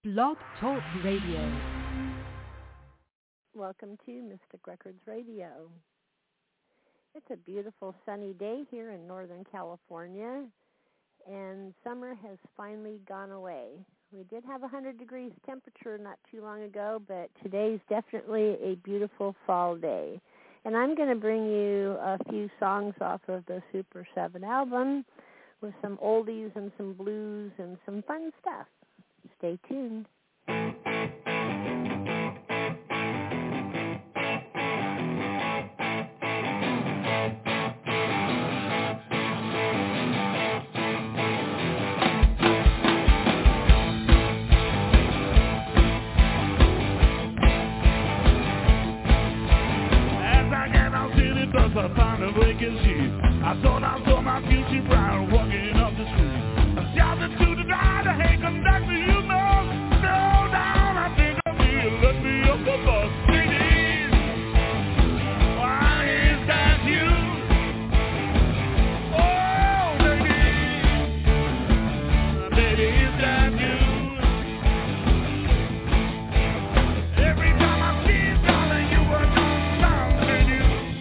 Blog Talk Radio. Welcome to Mystic Records Radio. It's a beautiful sunny day here in Northern California, and summer has finally gone away. We did have 100 degrees temperature not too long ago, but today's definitely a beautiful fall day. And I'm going to bring you a few songs off of the Super 7 album with some oldies and some blues and some fun stuff. Stay tuned. I found a vacancy. I thought I saw my future bride walking up the street. I shouted to the driver, hey conductor, you know, slow down, I think I'll be, let me up the bus. Ladies, why is that you? Oh, lady, is that you? Every time I see you, darling, you are gone down, lady.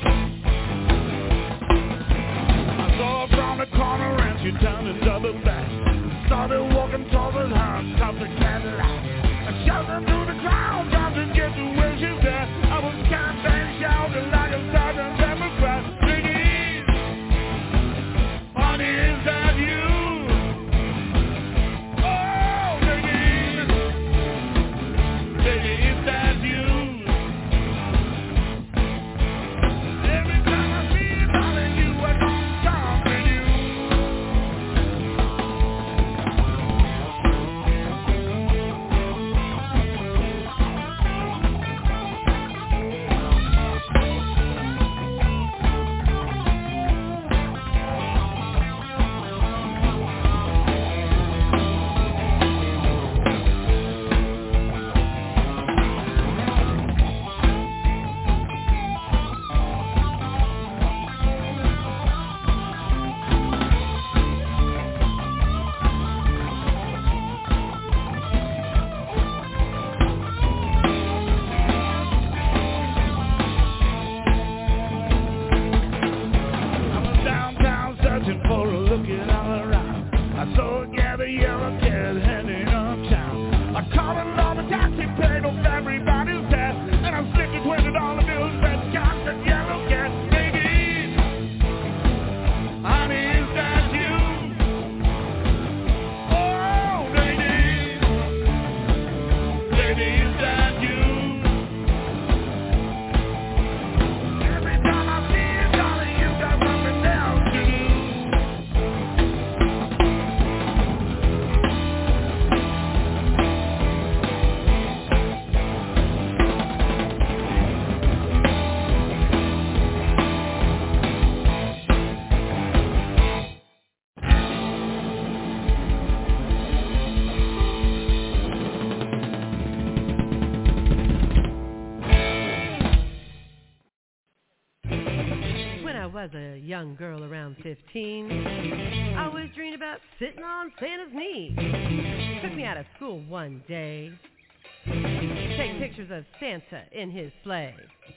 The corner and she turned and doubled back. Started walking towards her, stopped the Cadillac. I shouted through the crowd, trying to get to where she's at. I was campaign shouting like a Southern Democrat. Ladies, honey, is that you? Oh, ladies, lady, is that you? Every time I see you, darling, you are gone down. As a young girl around 15, I always dreamed about sitting on Santa's knee. Took me out of school one day, take pictures of Santa in his sleigh.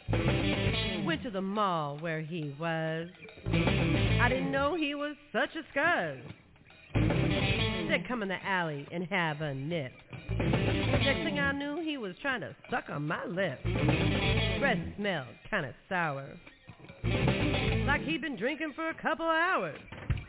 Went to the mall where he was. I didn't know he was such a scuzz. Said come in the alley and have a nip. Next thing I knew, he was trying to suck on my lip. Breath smelled kind of sour, like he'd been drinking for a couple of hours.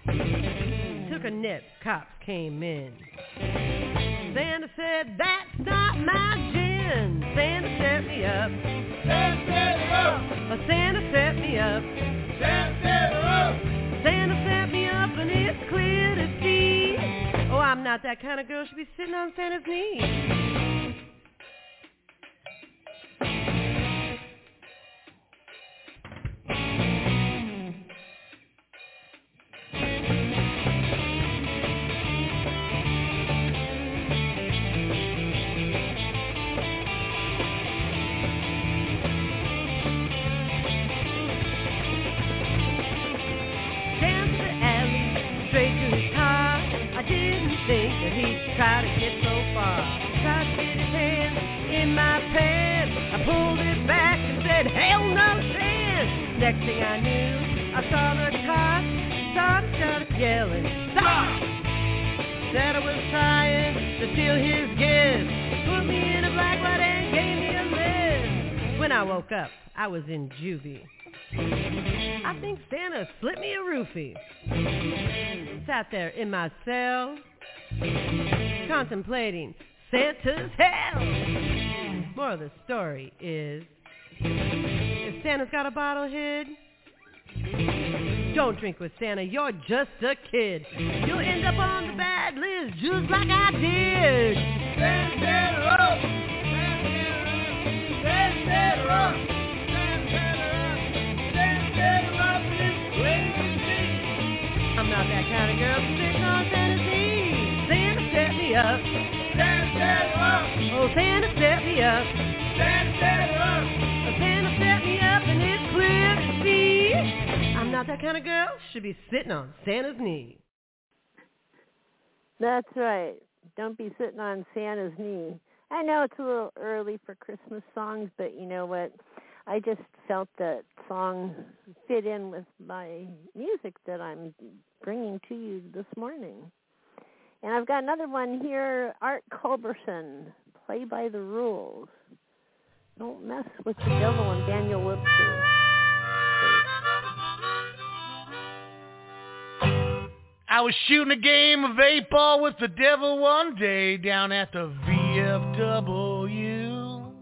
Took a nip, cops came in. Santa said, that's not my gin. Santa set me up. Santa set me up. Santa set me up. Santa set me up. Santa set me up and it's clear to see. Oh, I'm not that kind of girl should be sitting on Santa's knee. Try to get so far. Try Next thing I knew, I saw the car, started yelling, stop! Santa was trying to steal his gift, put me in a black light and gave me a lift. When I woke up, I was in juvie. I think Santa slipped me a roofie. Sat there in my cell, contemplating Santa's hell. Moral of the story is, if Santa's got a bottle hid, don't drink with Santa, you're just a kid. You'll end up on the bad list just like I did. Santa up, Santa up, Santa up, this crazy. I'm not that kind of girl sitting on Santa's knee. Santa set me up. Santa up. Oh, Santa set me up. Santa up. Santa set me up and it's clear to see I'm not that kind of girl, should be sitting on Santa's knee. That's right. Don't be sitting on Santa's knee. I know it's a little early for Christmas songs, but you know what? I just felt that song fit in with my music that I'm bringing to you this morning. And I've got another one here, Art Culberson, Play by the Rules. Don't mess with the devil, and Daniel Webster. I was shooting a game of 8-ball with the devil one day down at the VFW.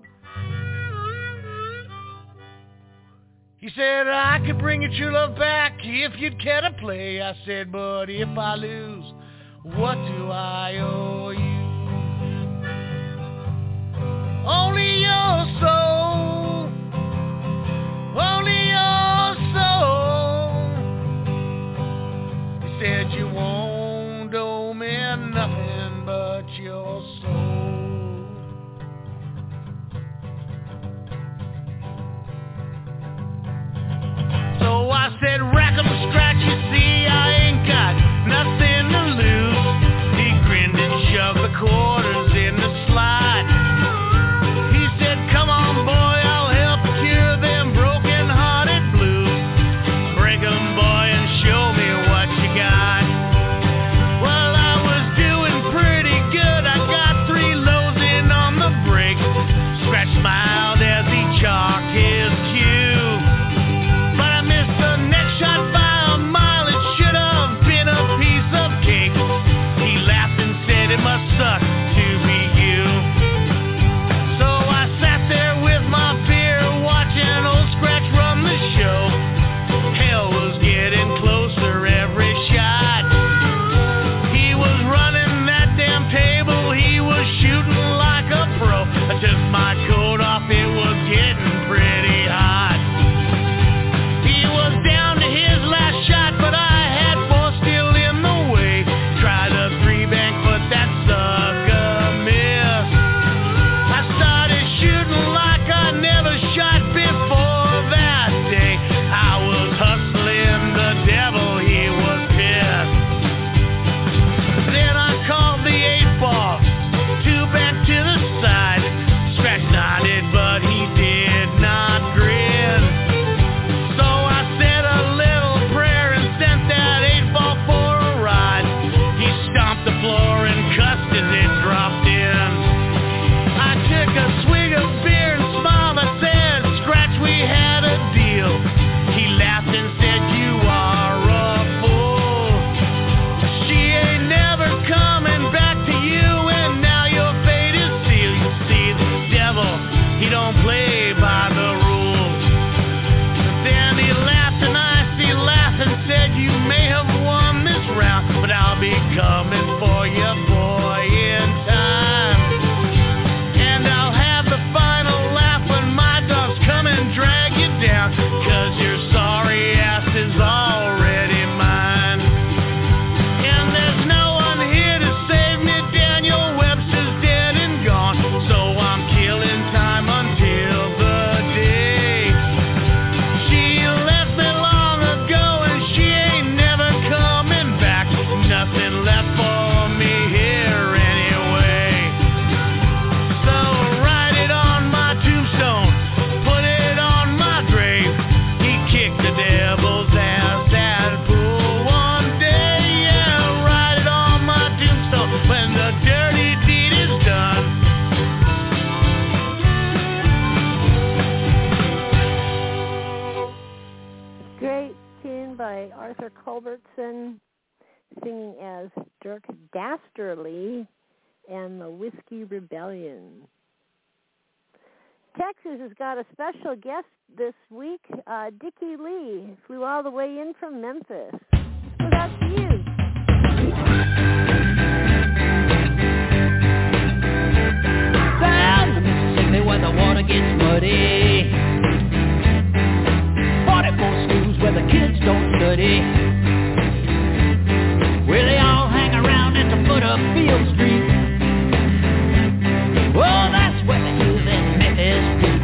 He said, I could bring your true love back if you'd care to play. I said, but if I lose, what do I owe you? Only your soul, only your soul. He said you won't owe me nothing but your soul. So I said, rack 'em and scratch, you see, I ain't got nothing to lose. He grinned and shoved the quarters in the slide. He said, come on, boy, I'll help cure them broken-hearted blues. Break 'em, boy, and show me what you got. Well, I was doing pretty good. I got 3 Jennifer Culbertson singing as Dirk Dastardly and the Whiskey Rebellion. Texas has got a special guest this week. Dickie Lee flew all the way in from Memphis. So that's you. Down the Mississippi where the water gets muddy. 44 schools where the kids don't study. Where they all hang around at the foot of Field Street. Well, that's where the hills in Memphis beat.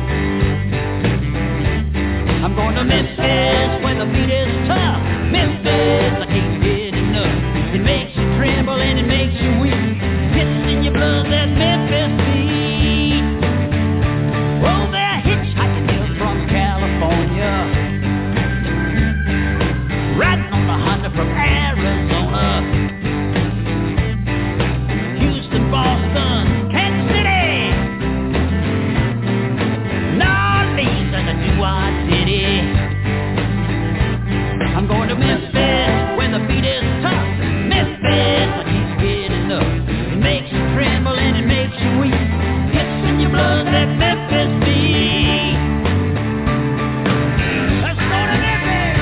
I'm going to Memphis where the beat is tough. Memphis, I can't get enough. It makes you tremble and it makes you weak. It's in your blood, that Memphis beat. Oh, they're hitchhiking here from California, riding on the Honda from Arizona, Houston, Boston, Kansas City, New Orleans, and the Doo-Wah City. I'm going to Memphis where the beat is tough. Memphis, I can't get enough. It makes you tremble and it makes you weak. It's in your blood, that Memphis beat. Let's go to Memphis.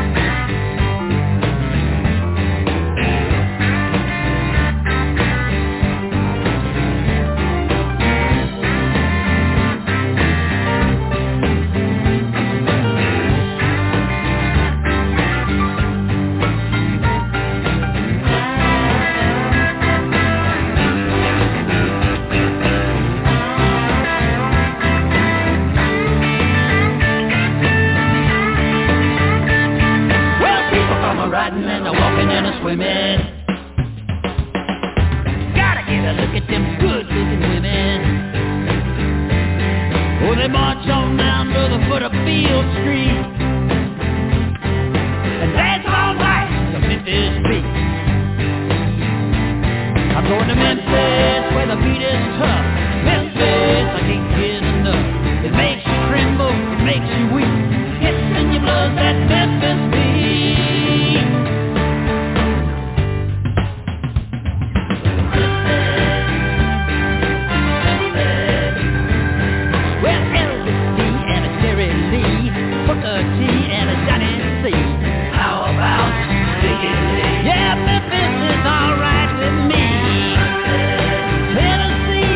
Riding and a walking and a swimming. Gotta get a look at them good-looking women. Oh, they march on down to the foot of Field Street and dance all night to Memphis beat. I'm going to Memphis where the beat is tough. Memphis, I can't get enough. It makes you tremble, it makes you weak. It's in your blood, that Memphis beat. Yeah, Memphis is alright with me. Tennessee,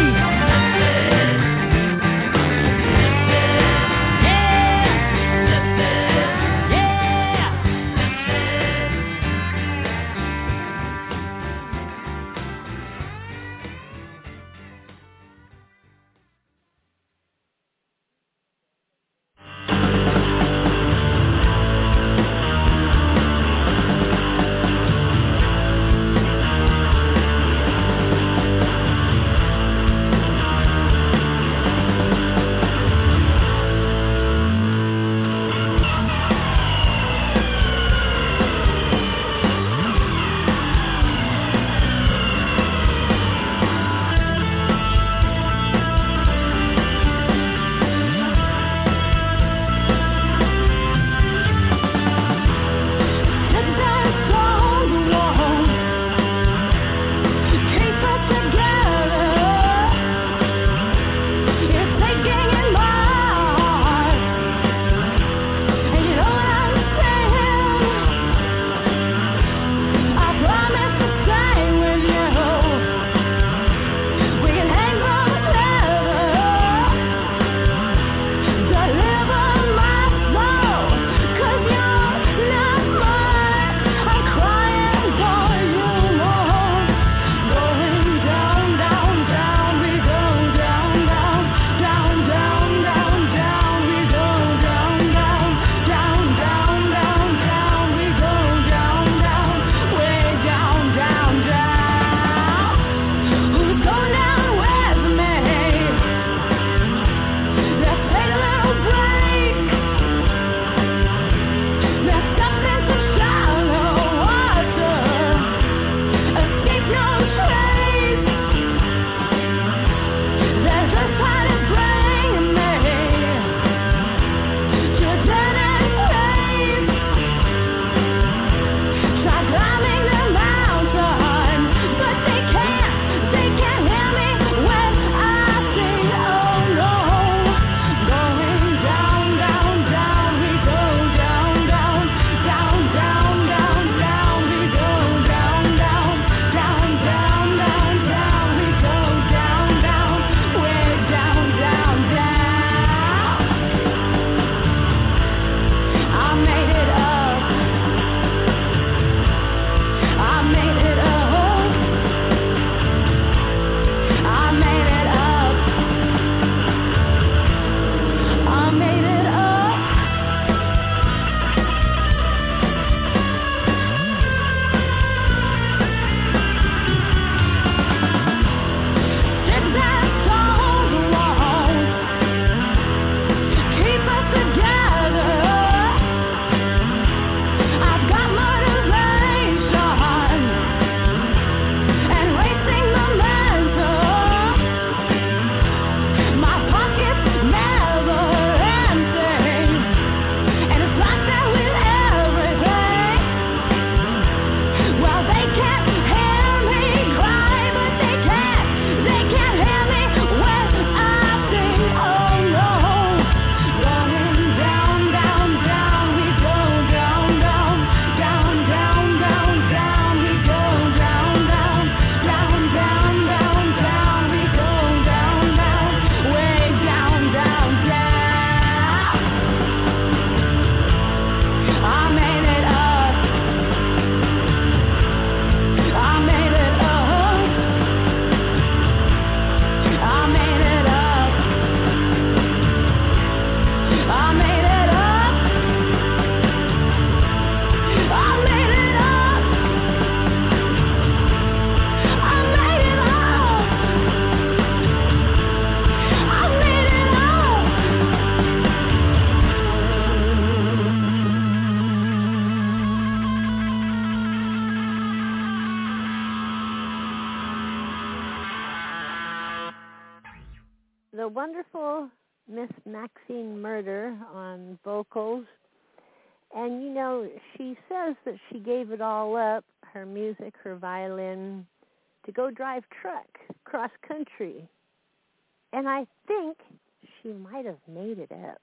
the wonderful Miss Maxine Murder on vocals. And, you know, she says that she gave it all up, her music, her violin, to go drive truck cross country. And I think she might have made it up.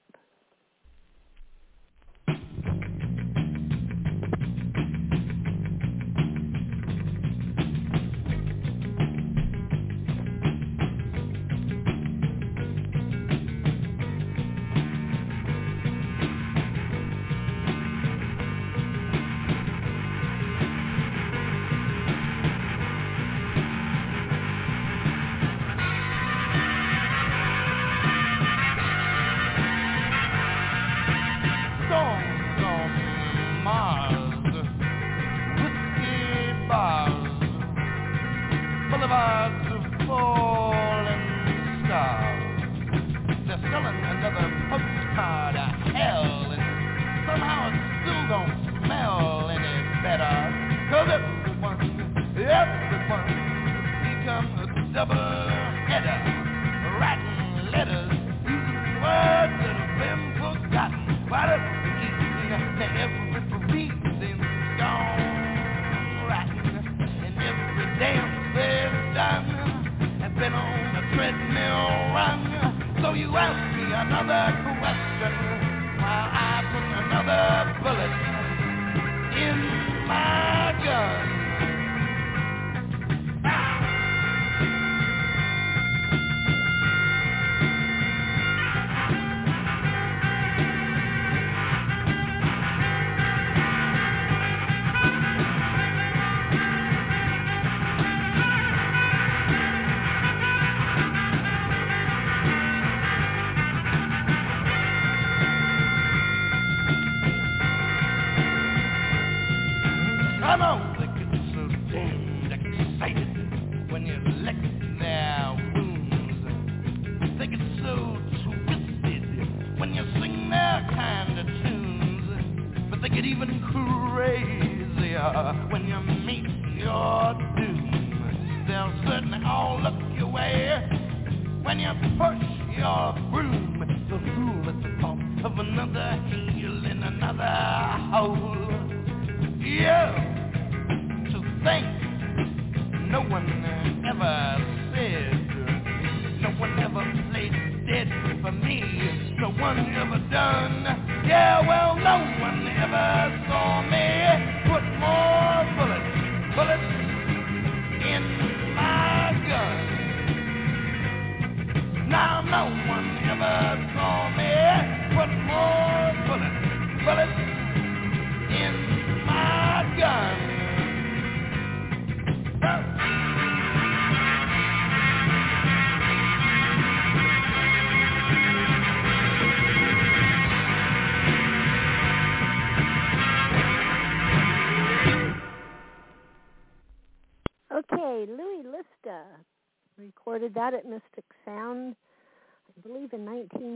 Okay, Louis Lista recorded that at Mystic Sound, I believe in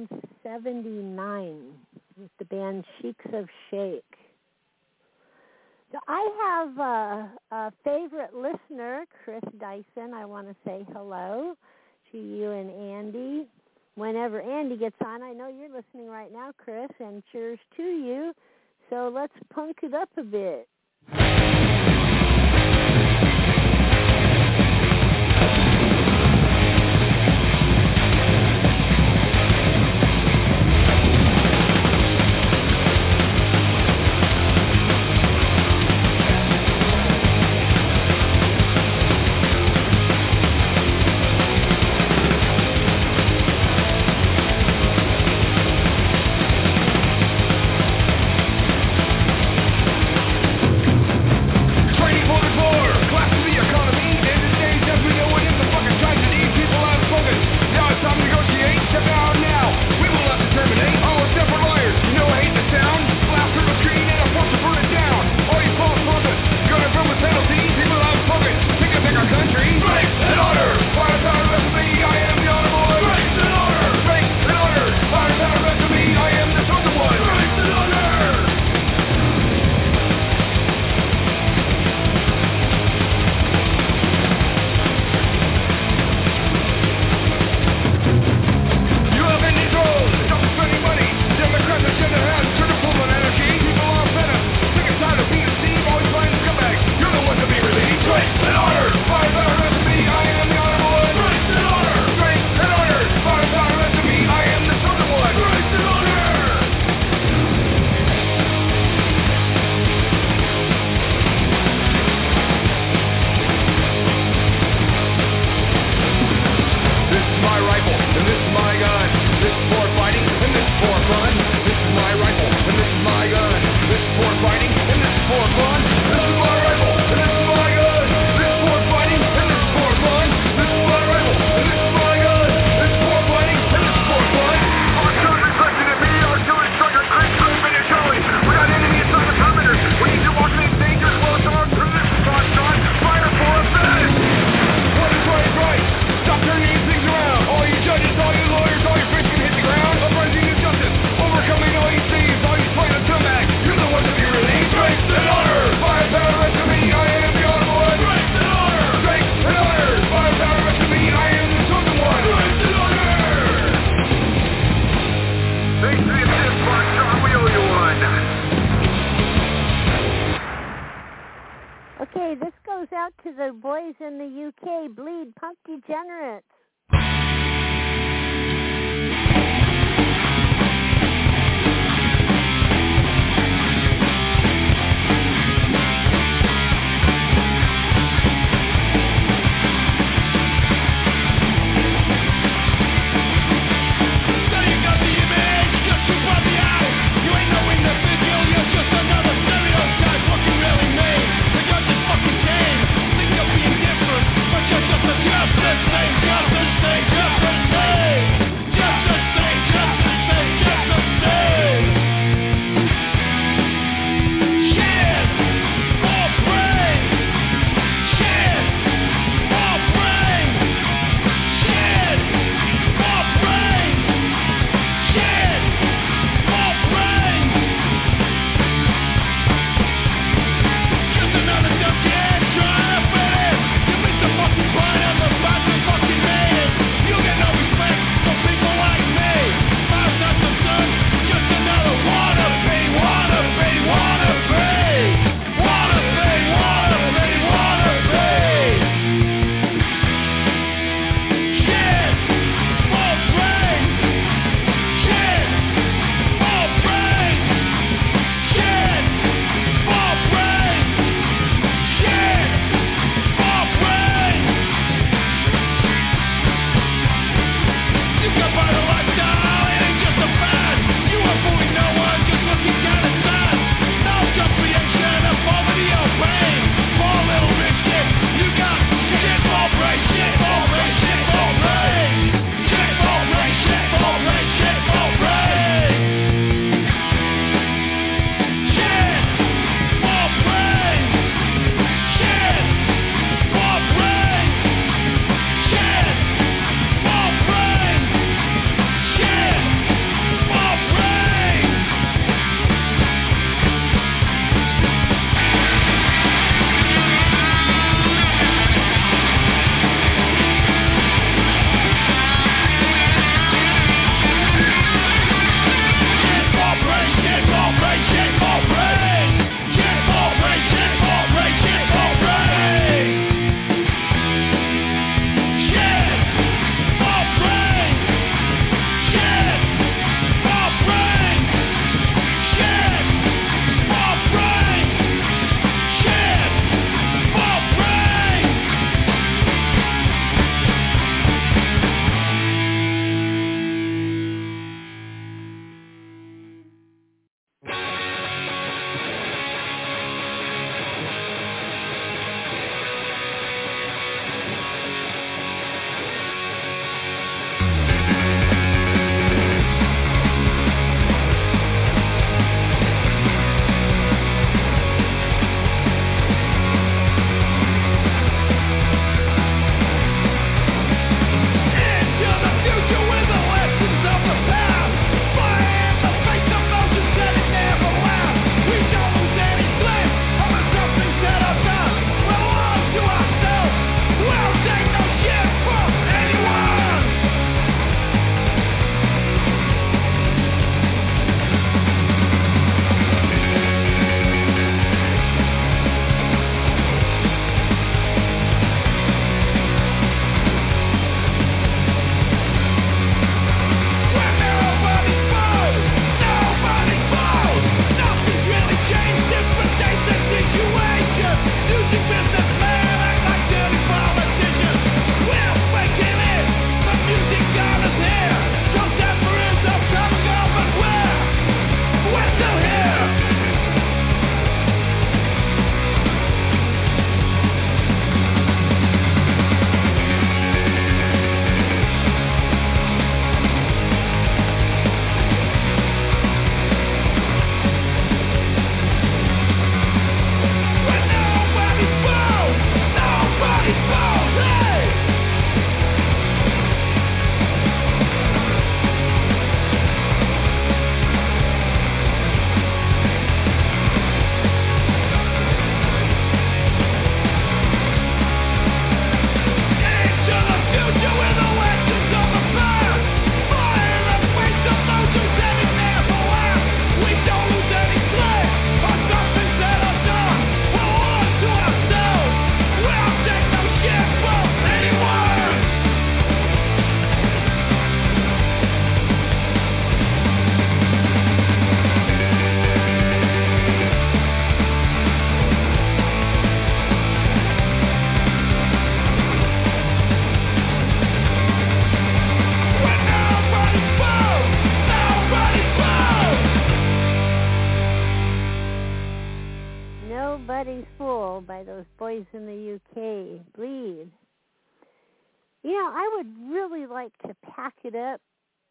1979 with the band Sheiks of Shake. So I have a favorite listener, Chris Dyson. I want to say hello to you and Andy. Whenever Andy gets on, I know you're listening right now, Chris, and cheers to you. So let's punk it up a bit. boys in the UK bleed punk degenerates. Just the same, just the same. Beautiful by those boys in the UK. Bleed. You know, I would really like to pack it up,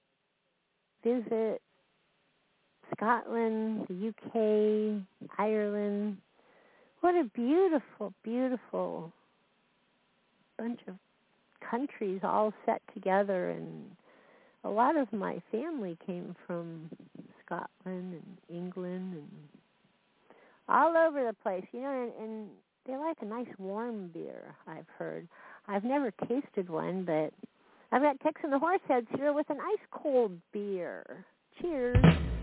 visit Scotland, the UK, Ireland. What a beautiful, beautiful bunch of countries all set together. And a lot of my family came from Scotland and England and all over the place, you know, and they like a nice warm beer, I've heard. I've never tasted one, but I've got Tex and the Horseheads here with an ice cold beer. Cheers.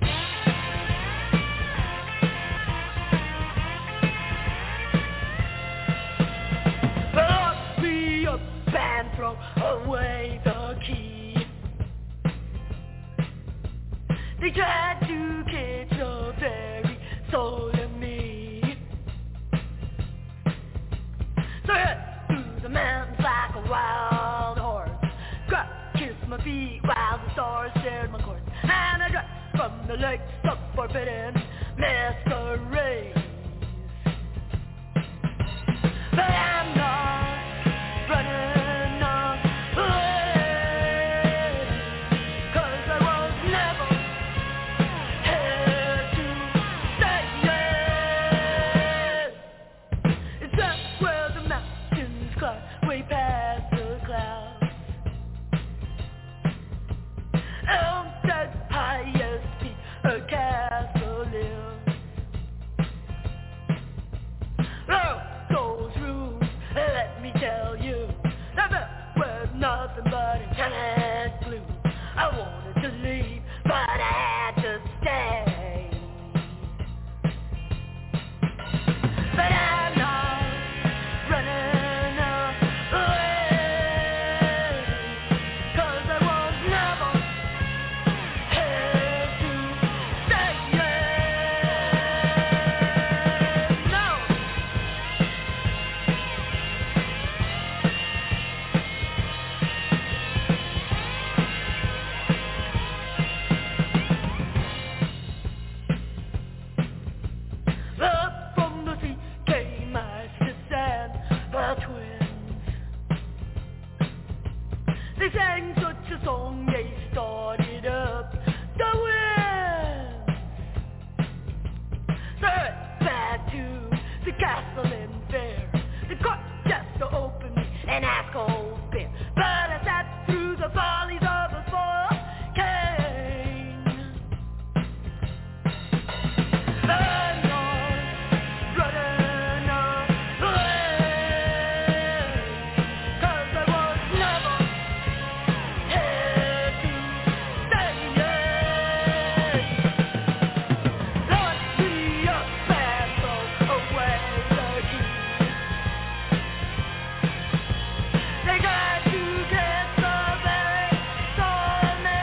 Lock me up and throw away the key. They tried to catch the very soul of me. So I head through the mountains like a wild horse. Kissed my feet while the stars shared my course. And I dropped from the lakes of forbidden masquerades. But I'm not running away, 'cause I was never here to stay. It's up where the mountains climb way past the clouds. On that highest peak a castle lives. Oh, those rooms, let me tell you, never were nothing but enchanted blue. I wanted to leave, but I had to stay. But I'm not running away, 'cause I was never here to stay. No. Up from the sea came my sister and the twins. They sang such a song, they started up the wind. So I went back to the castle in fair. The court just opened me and asked cold beer. But I sat through the follies of the spoiled king. I'm not running away, 'cause I was never here to stay. Lock me up and throw away the key. They got to get the very soul of me.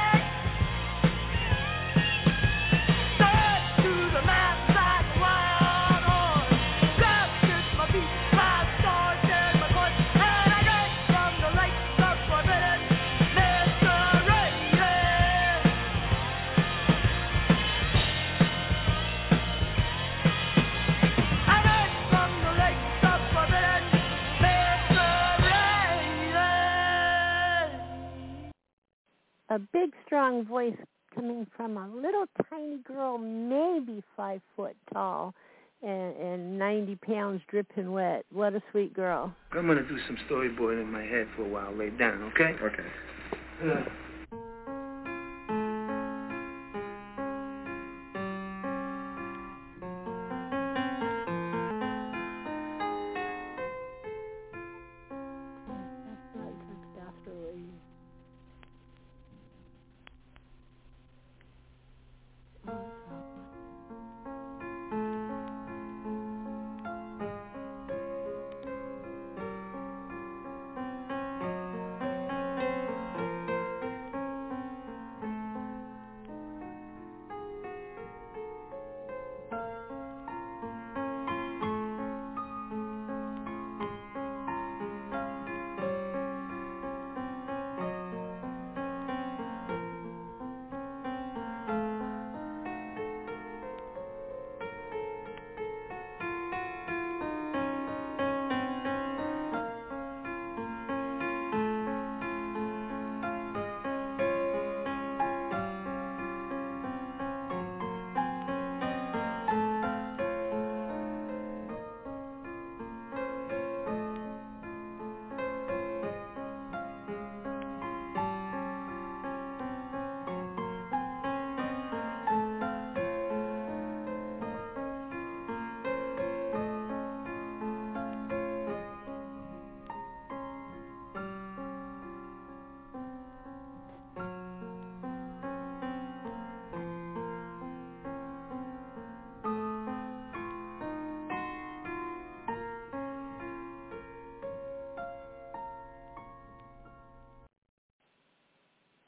Straight to the mountains like a wild horse. Kissed my feet, my stars shared my course. And I drank from the lakes of forbidden masquerade. I drank from the lakes of forbidden masquerade. A big, strong voice coming from a little tiny girl, maybe 5 foot tall, and 90 pounds dripping wet. What a sweet girl. I'm going to do some storyboarding in my head for a while, lay down, okay? Okay.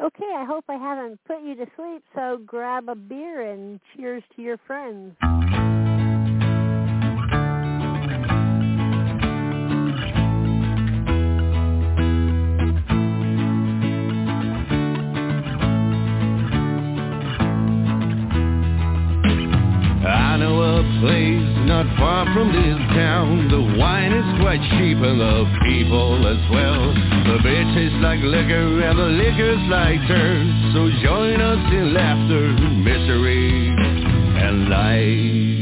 Okay, I hope I haven't put you to sleep, so grab a beer and cheers to your friends. I know a place not far from this town. The wine is quite cheap and the people as well. The beer tastes like liquor and the liquor's like dirt. So join us in laughter, misery, and life.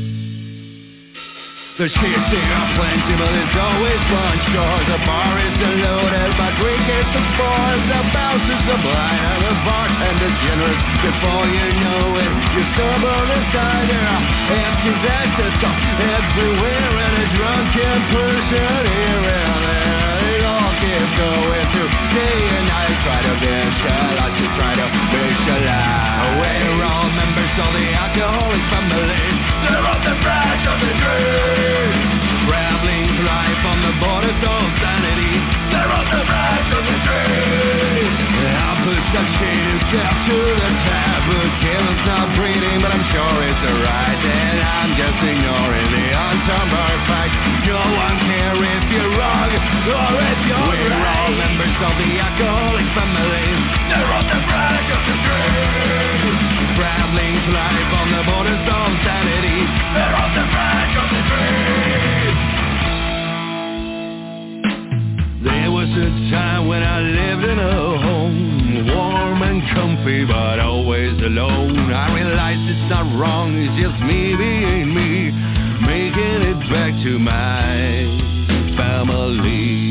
The cheers there are plenty, but it's always one short. The bar isn't loaded, but drink is the sport. The bouncers are blind and the bartender's generous. Before you know it, you stumble inside. There are empty exits everywhere, and a drunken person here and there. It all keeps going through day and night. Try to visualize, you try to visualize. We're all members of the alcoholic family. They're on the branch of the dream. Traveling to life on the borders of sanity. They're on the branch of the dream. I'll put some shade step to the tap. But Galen's not breathing, but I'm sure it's alright. And I'm just ignoring the unturned fact. No one cares if you're wrong or if you're right. We're all members of the alcoholic family. They're on the branch of the dream. Traveling to life on the borders of sanity. They're on the branch of the dream. There was a time when I lived in a home, warm and comfy but always alone. I realize it's not wrong, it's just me being me, making it back to my family.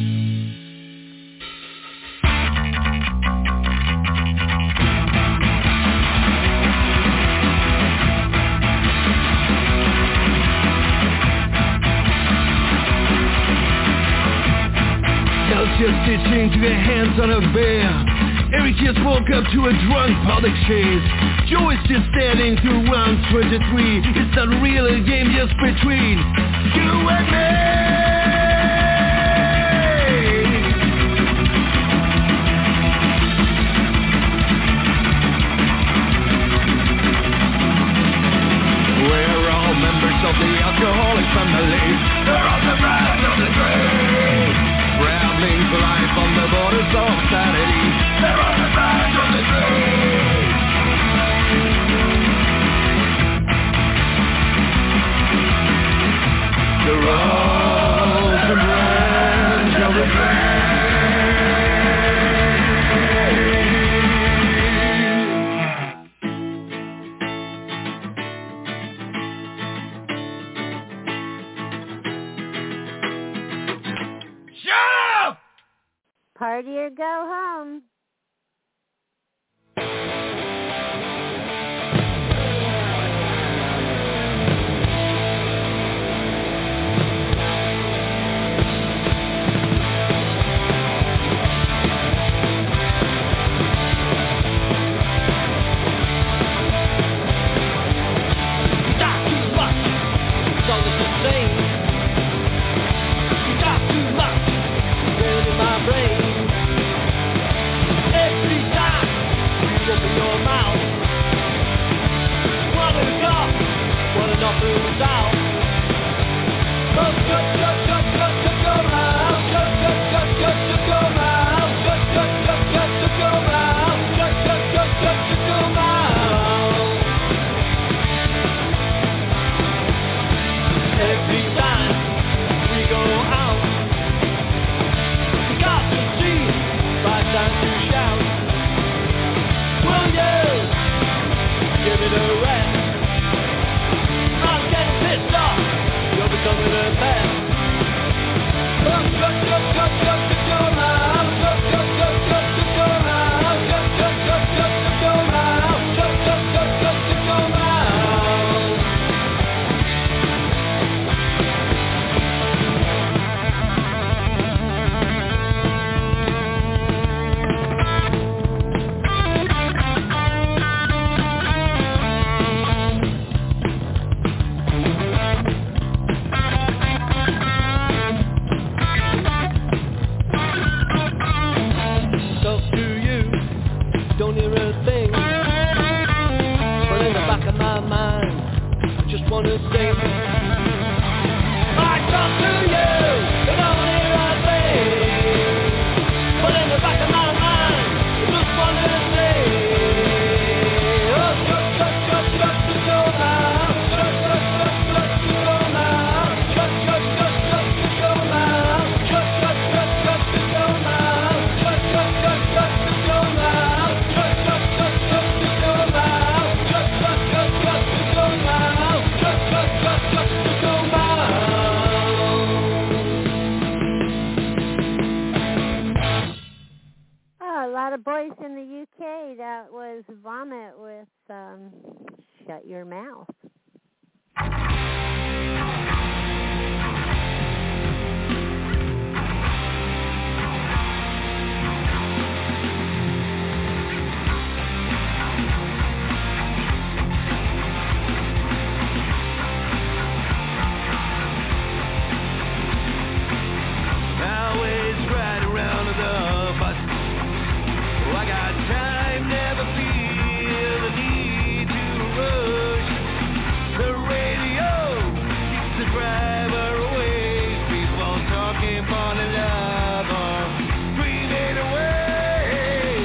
Just stitching to their hands on a bear. Eric just woke up to a drunk public chase. Joe is just standing through round 23. It's not real, a game just between you and me. We're all members of the alcoholic family. They're on the branch of the dream. Traveling for life on the borders of sanity. They're on the branch of the dream. They're on Boys in the UK, that was Vomit with Shut Your Mouth. I got time, never feel the need to rush. The radio keeps the driver away. People talking for the love or screaming away.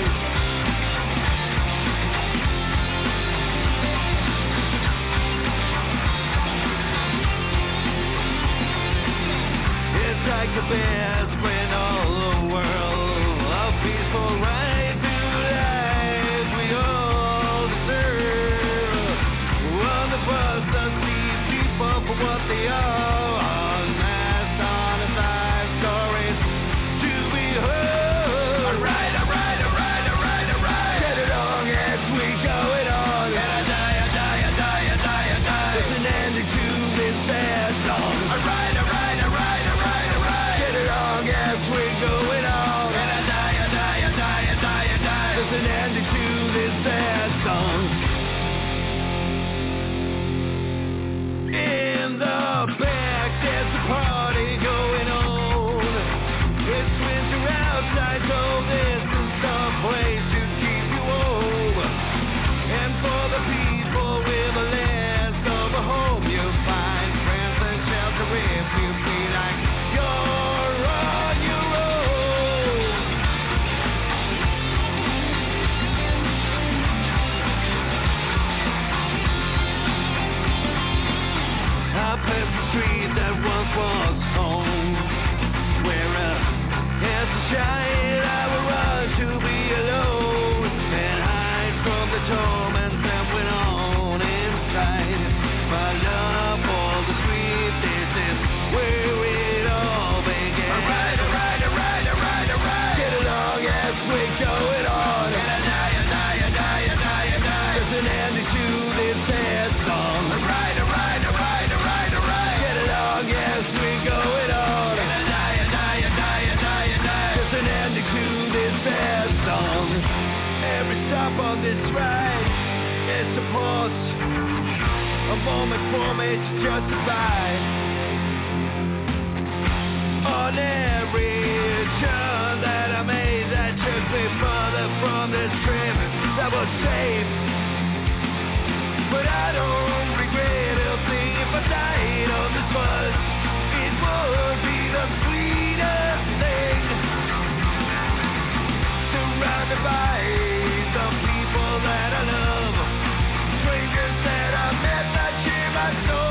It's like the best friend all the world, a peaceful ride. What they are, unmasked on a side stories to be heard. Alright. Get it on as we go it on. And I die. There's an ending to this sad song. Alright. Get it on as we go it on. And I die. There's an ending to this sad song. In the back, there's a party going on. It's winter outside, so this is some place to keep you warm. And for the people with a less of a home, you'll find friends and shelter if you feel like you're on your own. I paved the street that once was home, where as a child I would run to be alone and hide from the torment that went on inside. My love for the street, this is where it all began. Alright. Get along as we go it on. And I die. There's an ending to this sad song. Alright. Yes, we go it on. And I die. There's an ending to this sad song. Every stop on this ride is a pause, a moment for me to justify. On every turn that I made, that took me further from this trip that was safe. But I don't regret a thing. If I died on this bus, it would be the sweetest thing. Surrounded by the people that I love, strangers that I met that share my soul.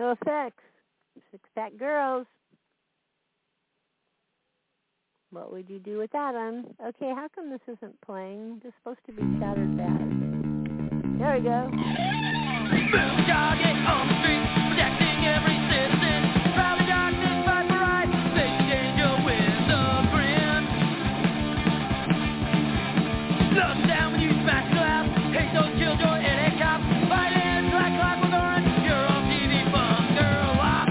NoFX, Six Fat Girls. What would you do without them? Okay, how come this isn't playing? It's supposed to be Shattered Bad. There we go. Boom, jogging on the street, protecting every citizen. Proudly darkness, fight for right. Face danger with a grin. Slow down when you smash glass. Hate those killjoy headache cops. Violence like clockwork orange. You're on TV, fun girl op.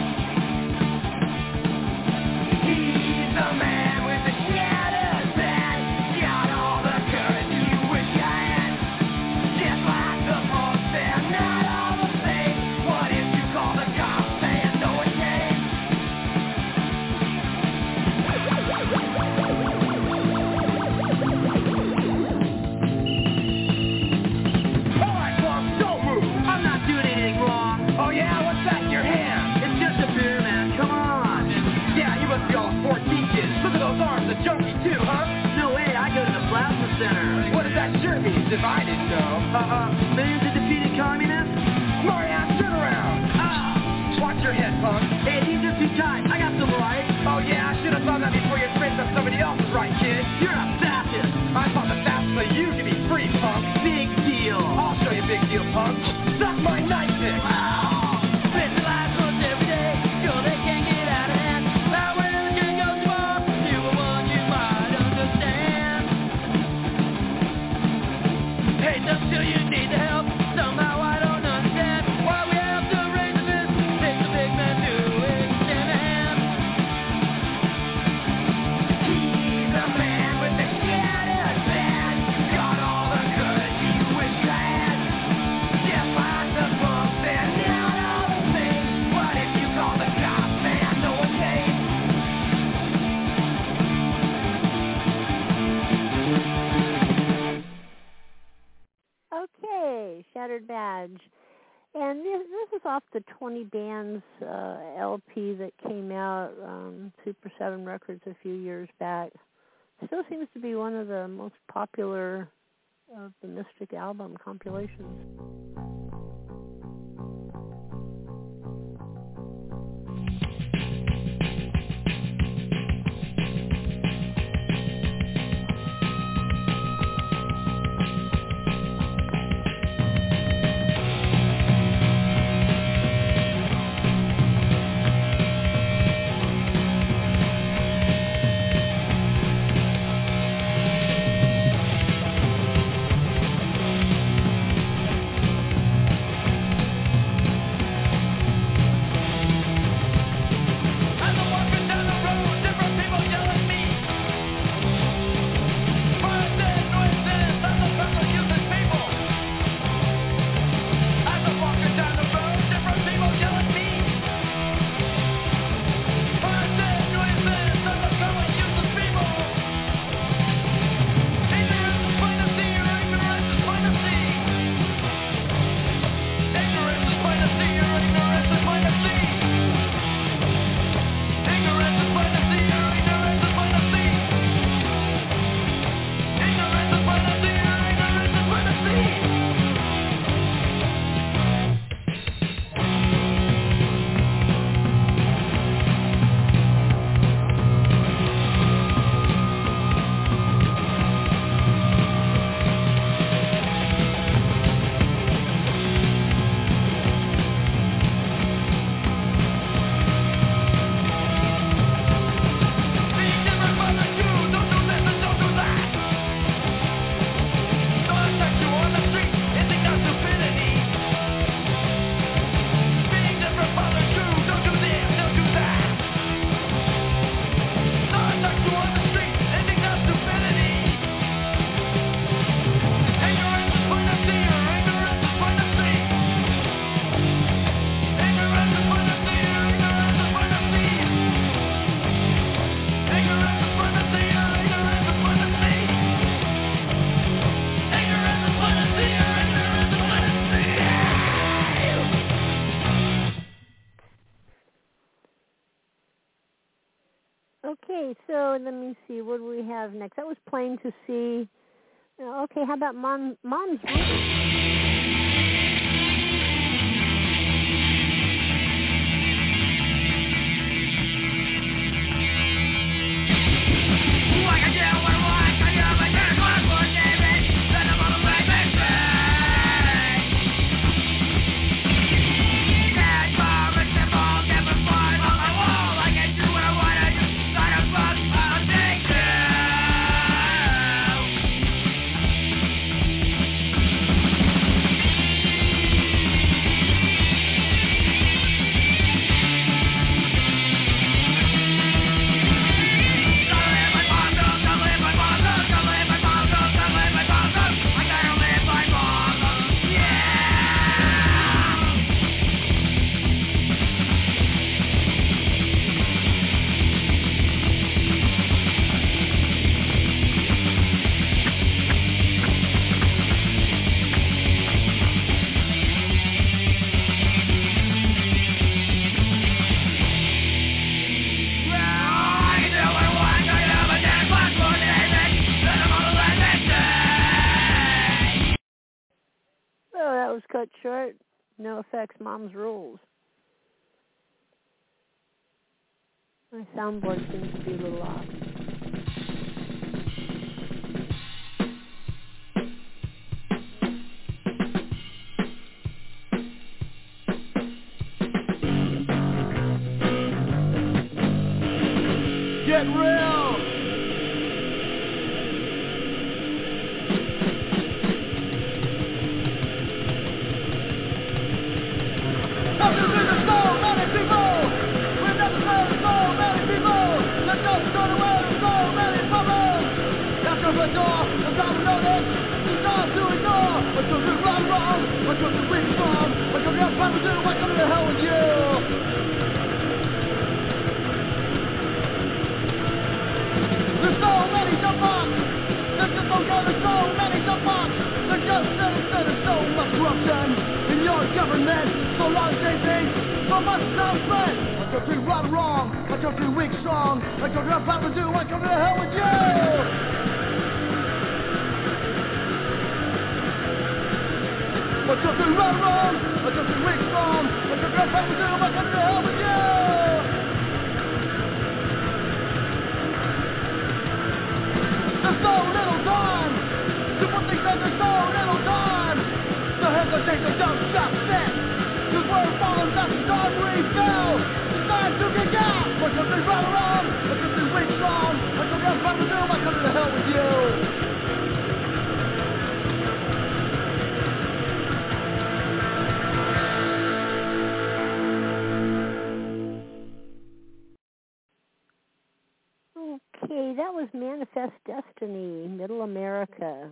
He's the man with the shattered bad. Got all the courage you wish I had. Just like the folks, they're not all the same. What if you call the cops and no one came? Alright, punk, don't move. I'm not doing anything wrong. Oh yeah, what's that in your hand? It's just a beer, man. Come on. Yeah, you must be all 14 kids. Look at those arms, a junkie too, huh? No way, I go to the plasma center. What does that shirt mean? Divided, though. Millions of defeated communists? Marianne, turn around. Watch your head, punk. Hey, these are too tight. I got some right. Oh yeah, I should have thought that before you spaced on somebody else's right, kid. You're a fascist. I thought the fastest way you could be free, punk. Big deal. I'll show you big deal, punk. Suck my night dick. Spend the lives once every day. Sure they can't get out of hand. Now when the drink goes far, you were one you might understand. Hate them till you need the help. Somehow I don't understand why we have to raise the fist. Take the big man to extend a hand. He's the man with the shattered bad. Got all the courage you wish you had. Just like the punks, they're not all the same. What if you call the cops and no one came? Okay, Shattered Badge. And this is off the 20 Bands LP that came out, Super 7 Records, a few years back. Still seems to be one of the most popular of the Mystic album compilations. As I'm walking down the road, different people yell at me. Voices, noises, I'm the purple useless people. As I'm walking down the road, different people yell at me. Voices, noises, I'm the purple useless people. Ignorance is plain to see, your ignorance is plain to see. Ignorance is plain to see, your ignorance is plain to see. Ignorance is plain to see, your ignorance is plain to see. Ignorance is plain to see, your ignorance is plain to see. Being different from the Jews, don't do this and don't do that. No attack you on the street, it's enough stupidity. Being different from the Jews, don't do this, don't do that. No attack you on the street, it's enough stupidity. Ignorance is plain to see, your ignorance is plain to see. Ignorance is plain to see, your ignorance is plain to see. Ignorance is plain to see, your ignorance is plain to see. Ignorance is plain to see, your ignorance is plain to see. Okay, so let me see. What do we have next? That was Plain to See. Okay, how about Mom's Room? cut short. No effects, mom's rules. My soundboard seems to be a little off. Get real! Nothing's in the soul, many people! We've never met so many people! That just got away with so many bubbles! After the door, without notice, it's not to ignore! What goes in right wrong, what goes in weak wrong, what goes in right to what goes to hell with you! There's so many jump-ups! There's just so many jump-ups! There's just so much corruption in your government! So long they think, so much nonsense! What goes through right or wrong? What goes through weak strong? What goes through power do? What goes to hell with you? What goes through right or wrong? What goes through weak strong? What goes through power do? What goes to hell with you? There's so little time to put things in. There's so little time. The hesitation don't stop set. Cause we're falling back to God we fell. It's time to kick out. What comes in right around? What comes in weak strong? What comes in right to do? What comes to hell with you? Okay, that was Manifest Destiny, Middle America.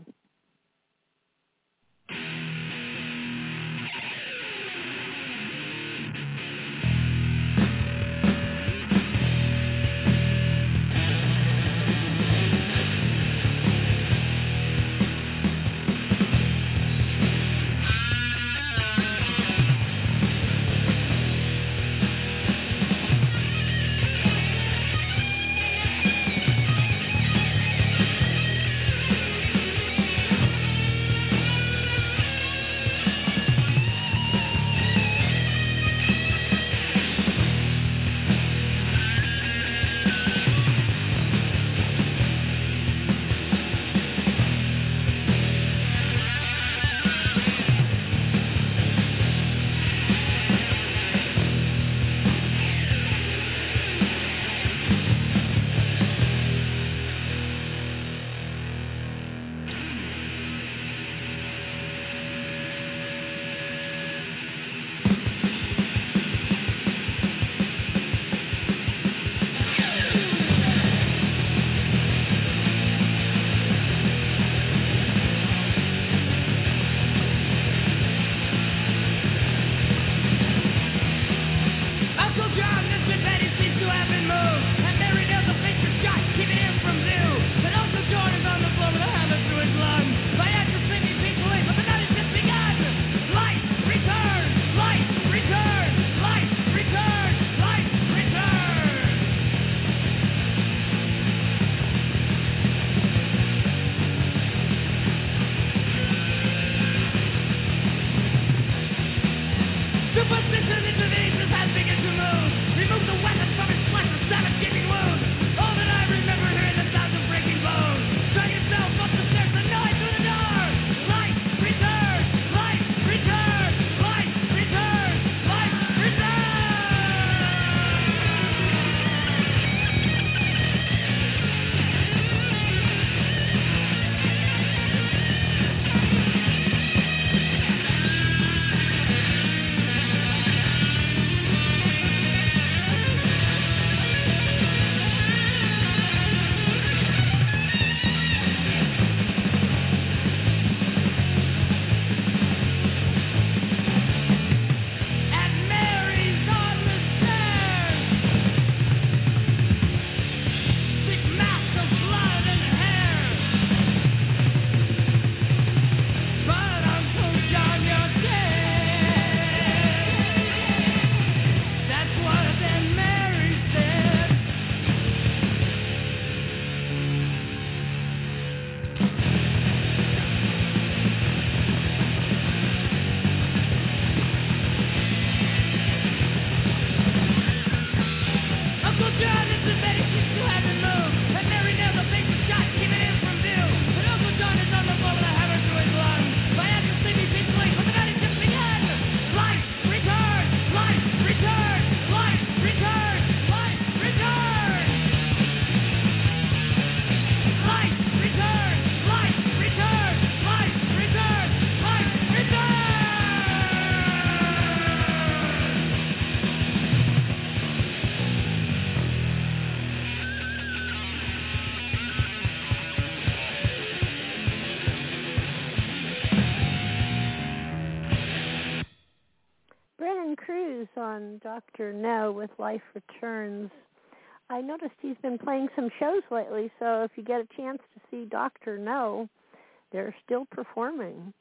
news on Dr. No with Life Returns. I noticed he's been playing some shows lately, so if you get a chance to see Dr. No, they're still performing.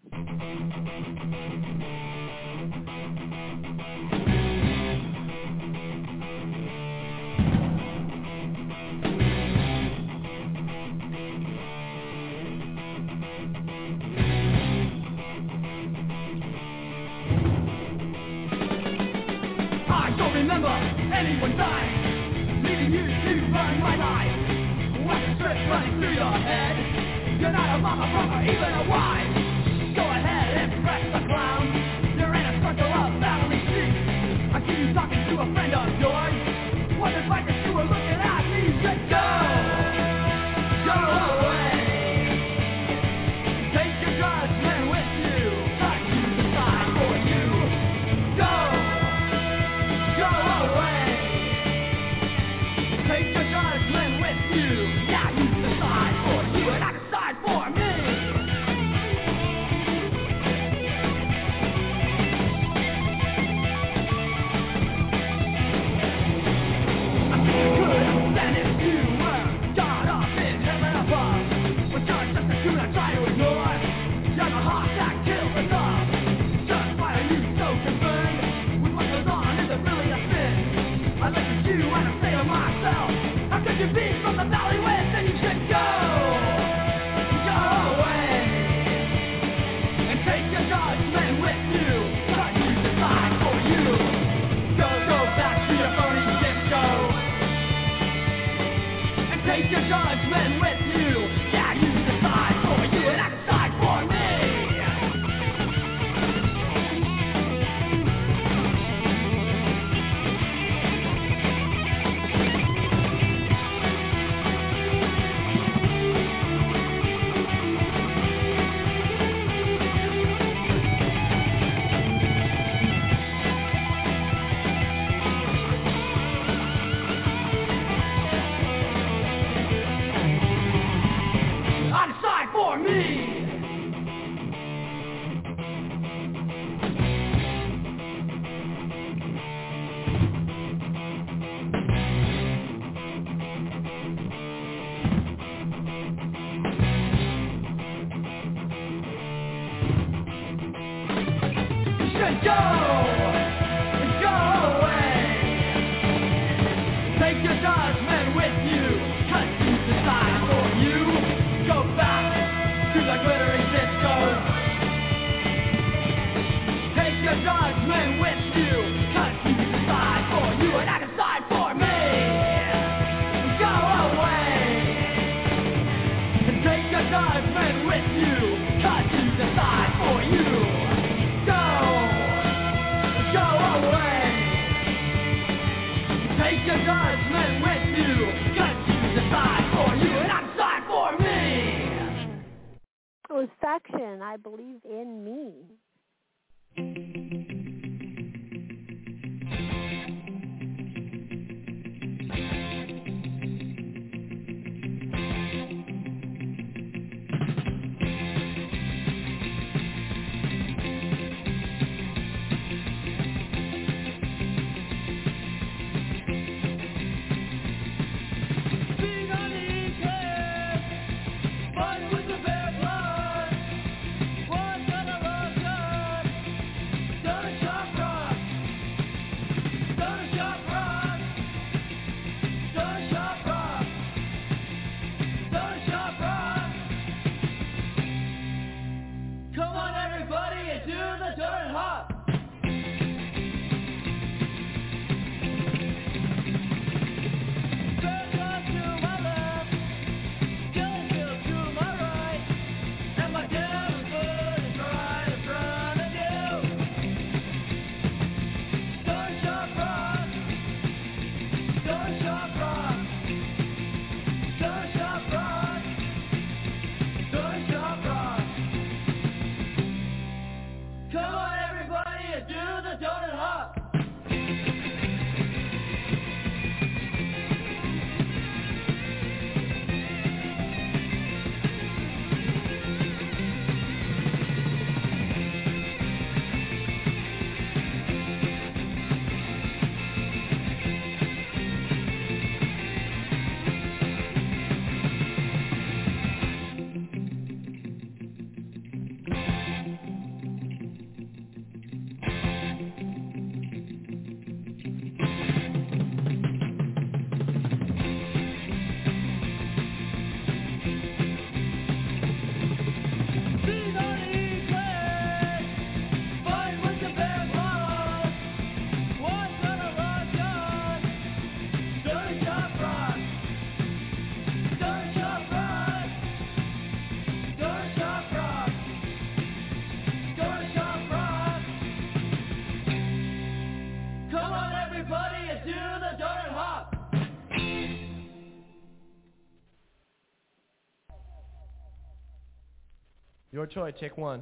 I don't remember anyone dying, leaving you to run my life. Weapon strips running through your head. You're not a mama, brother, even a wife. Go ahead and press the clown. You're in a circle of family sheep. I see you talking to a friend of yours. What if I just you were looking at me? Just go away. Take your judgment with you. Time to decide for you. Go away. Take your judgment with you. Yeah, you decide for you and I decide for me. I could understand if you were God up in heaven above, but you're just a tune I try to ignore. You're the heart that kills the love. Just why are you so concerned with what goes on? Is it really a sin? I look at you and I say to myself, how could you be from the valley west? Then you should go away and take your judgment with you. But you decide for you. Go back to your phony disco and take your judgment with you. Yeah, you decide for you and I decide for me. I decide for me. You should go away. Take your judgment with you, 'cause you decide for you. Go back to the glittering disco. Take your judgment with you, 'cause you decide for you and I decide for me. Go away and take your judgment with you, 'cause you decide for you. Go away. Take your judgment with you, 'cause you decide for you and I decide for me. It was Faction, I Believe in Me. Being uneasy, but with the bare blood. One gonna love God. Done a sharp rock. Done a sharp rock. Done a sharp rock. Done a sharp rock. Come on, everybody, and do the dirt hop. Fairground to my left, Gillisville to my right. Your choice, take one.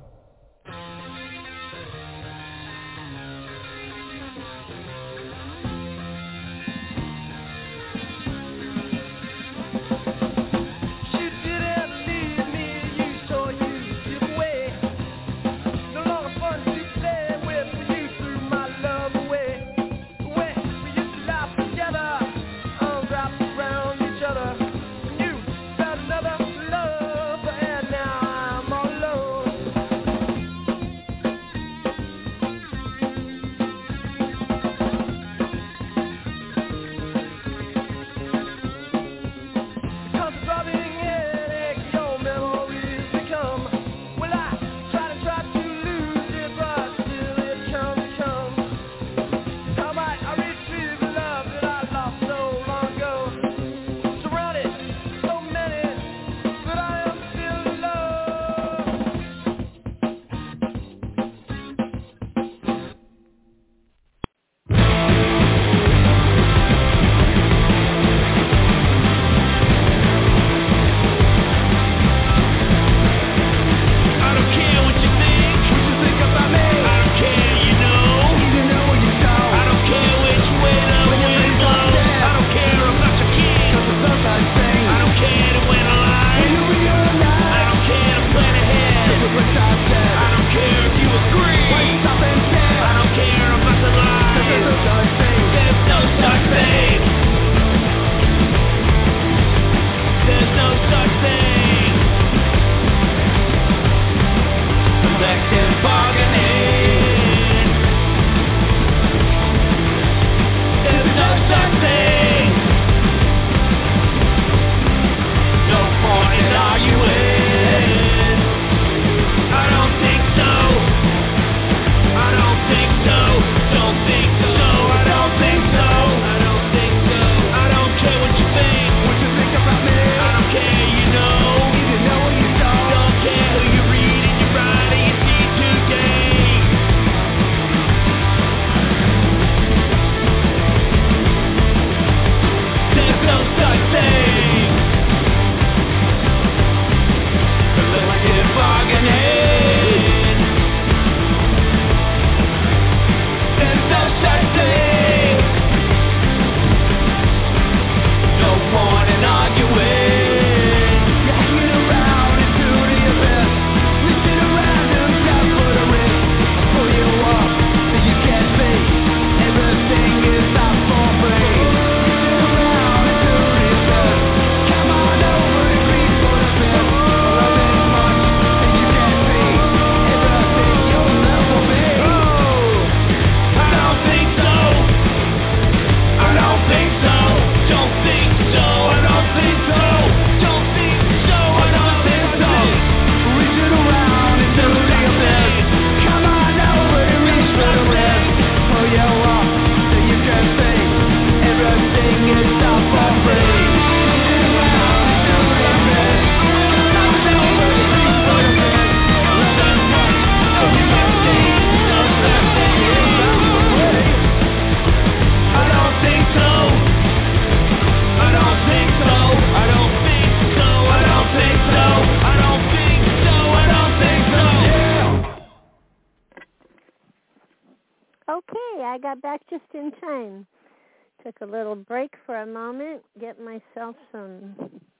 I got back just in time. Took a little break for a moment, get myself some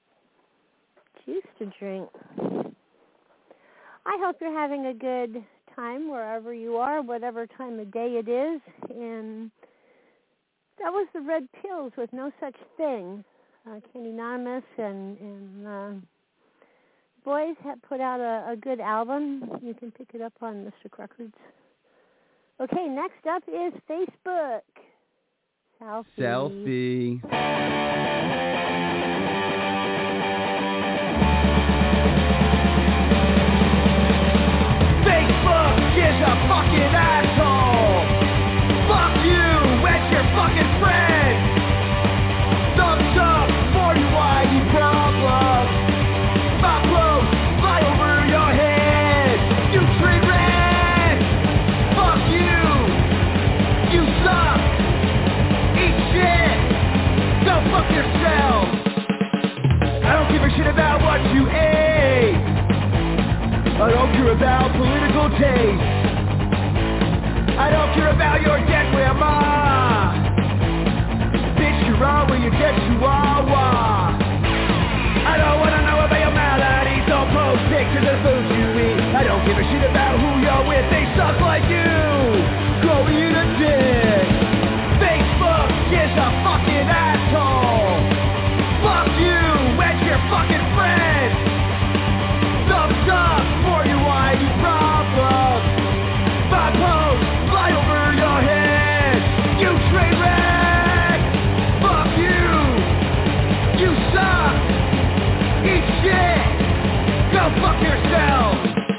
juice to drink. I hope you're having a good time wherever you are, whatever time of day it is. And that was the Red Pills with No Such Thing. Ken Anonymous and boys have put out a good album. You can pick it up on Mystic Records. Okay, next up is Facebook. Selfie. Facebook is a fucking asshole. Fuck you and your fucking friends. Thumbs up for you whitey problems. My clothes fly over your head. You tree rat. Fuck you. You suck. Eat shit. Go fuck yourself. about political taste. I don't care about your debt, grandma. Bitch, you're all where you get chihuahua. I don't wanna know about your maladies. Don't post pictures of food you eat. I don't give a shit about who you're with. They suck like you. Go eat a dick. Facebook is a fucking asshole. Fuck you and your fucking friends. Thumbs up for you ID problems. My post fly over your head. You train wreck. Fuck you. You suck. Eat shit. Go fuck yourself.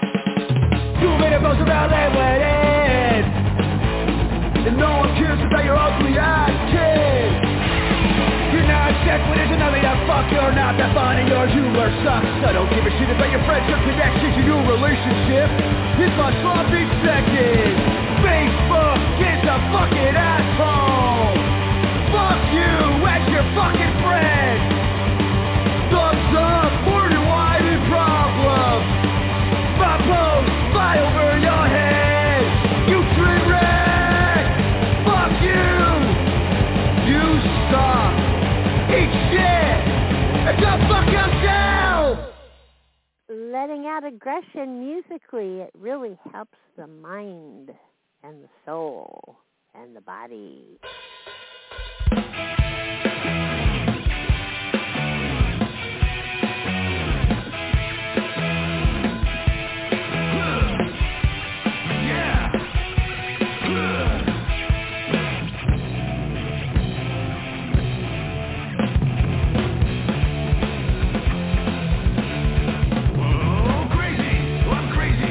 You made a post about Laywood, and no one cares about your ugly ass kid. You're not checked when it's another to fuck. You're not that funny. Your humor sucks. I don't give a shit about your friends, your connections, your new relationship. It's my sloppy seconds. Facebook is a fucking asshole. Fuck you and your fucking friends. Thumbs up for your whiny problems. My post fly over your head. You train wreck. Fuck you. You suck. Eat shit. And go fuck yourself. Letting out aggression musically, it really helps the mind and the soul and the body.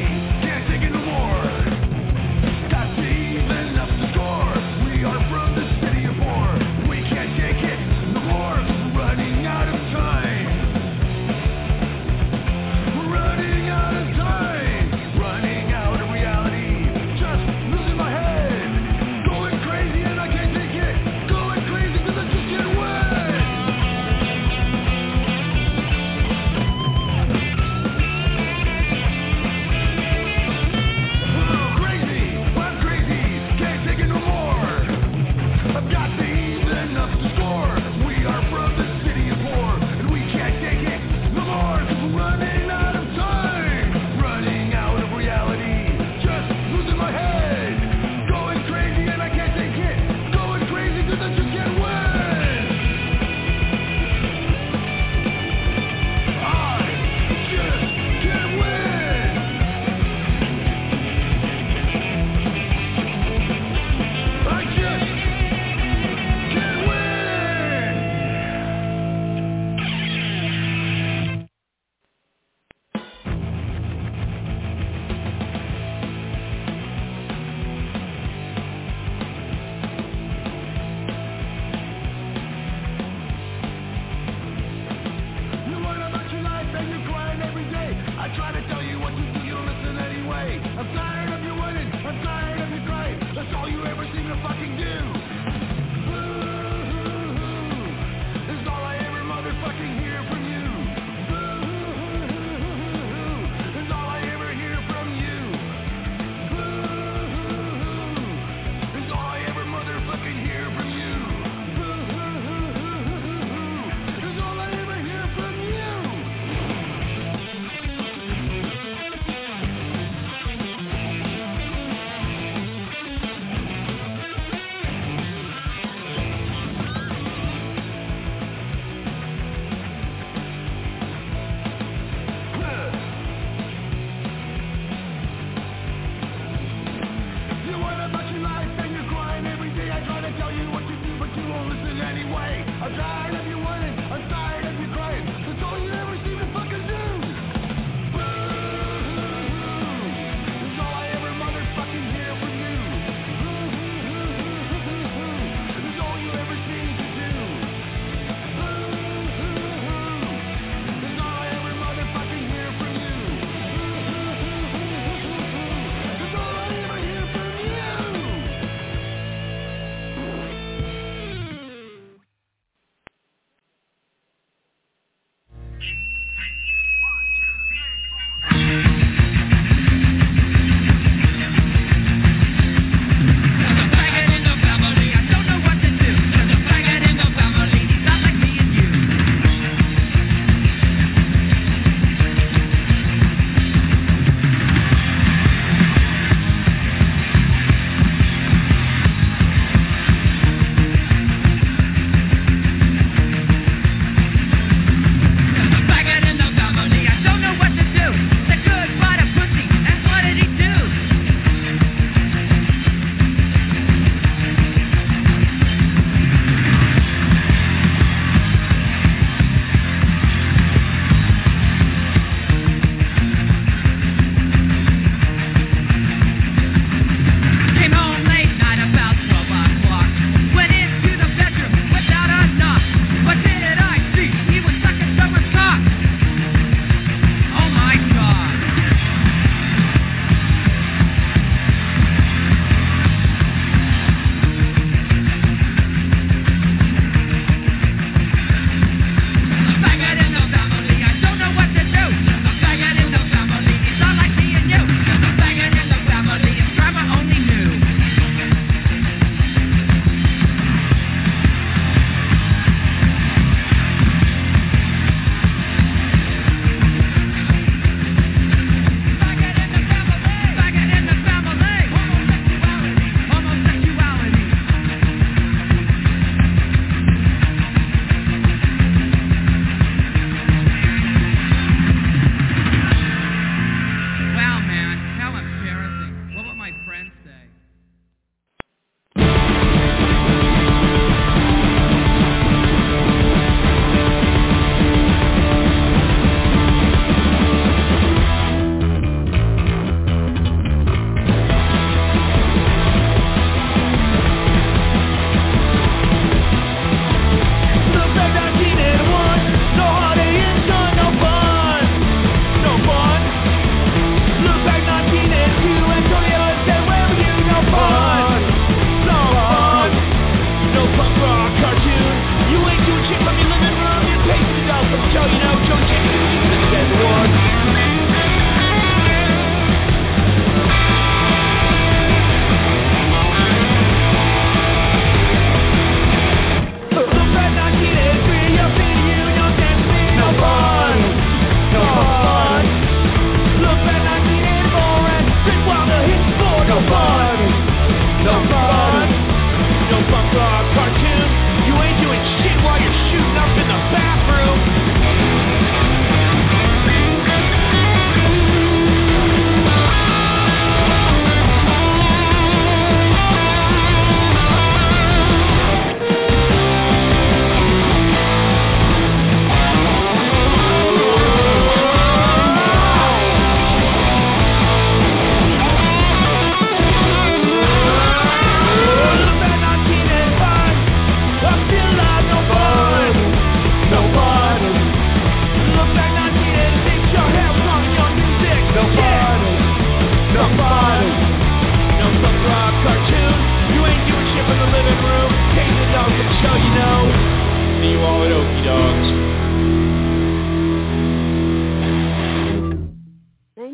We are from the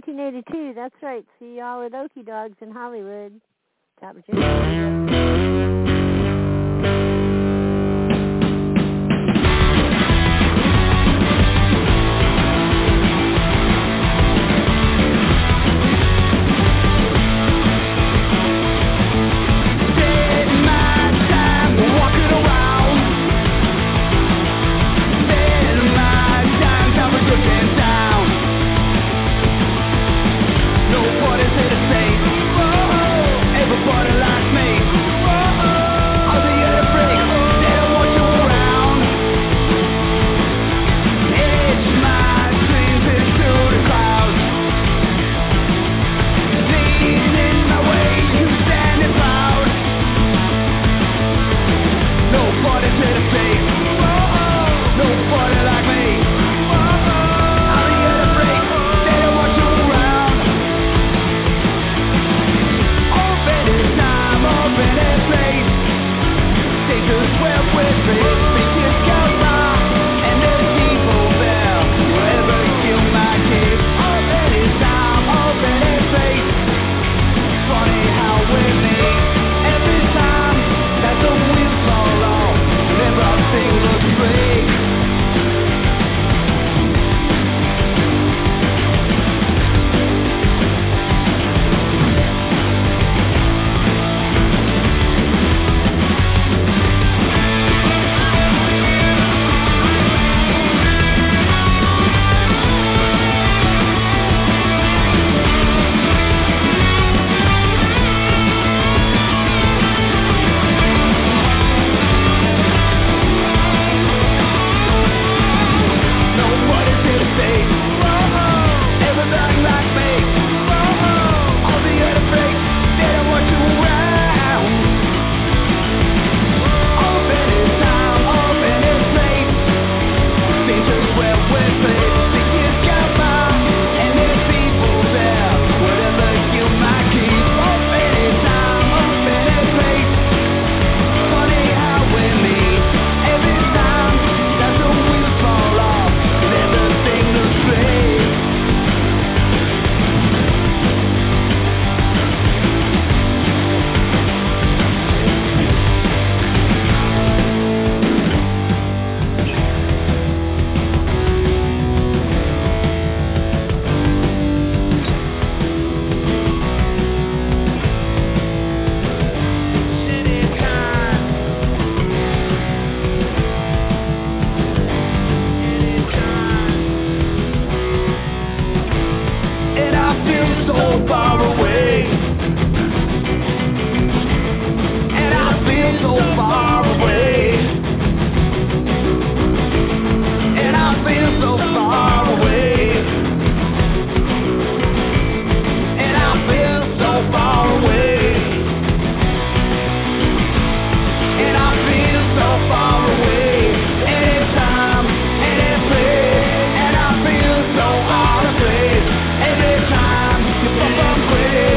1982. That's right. See y'all at Okie Dogs in Hollywood. Top Virginia. Everybody like me. away.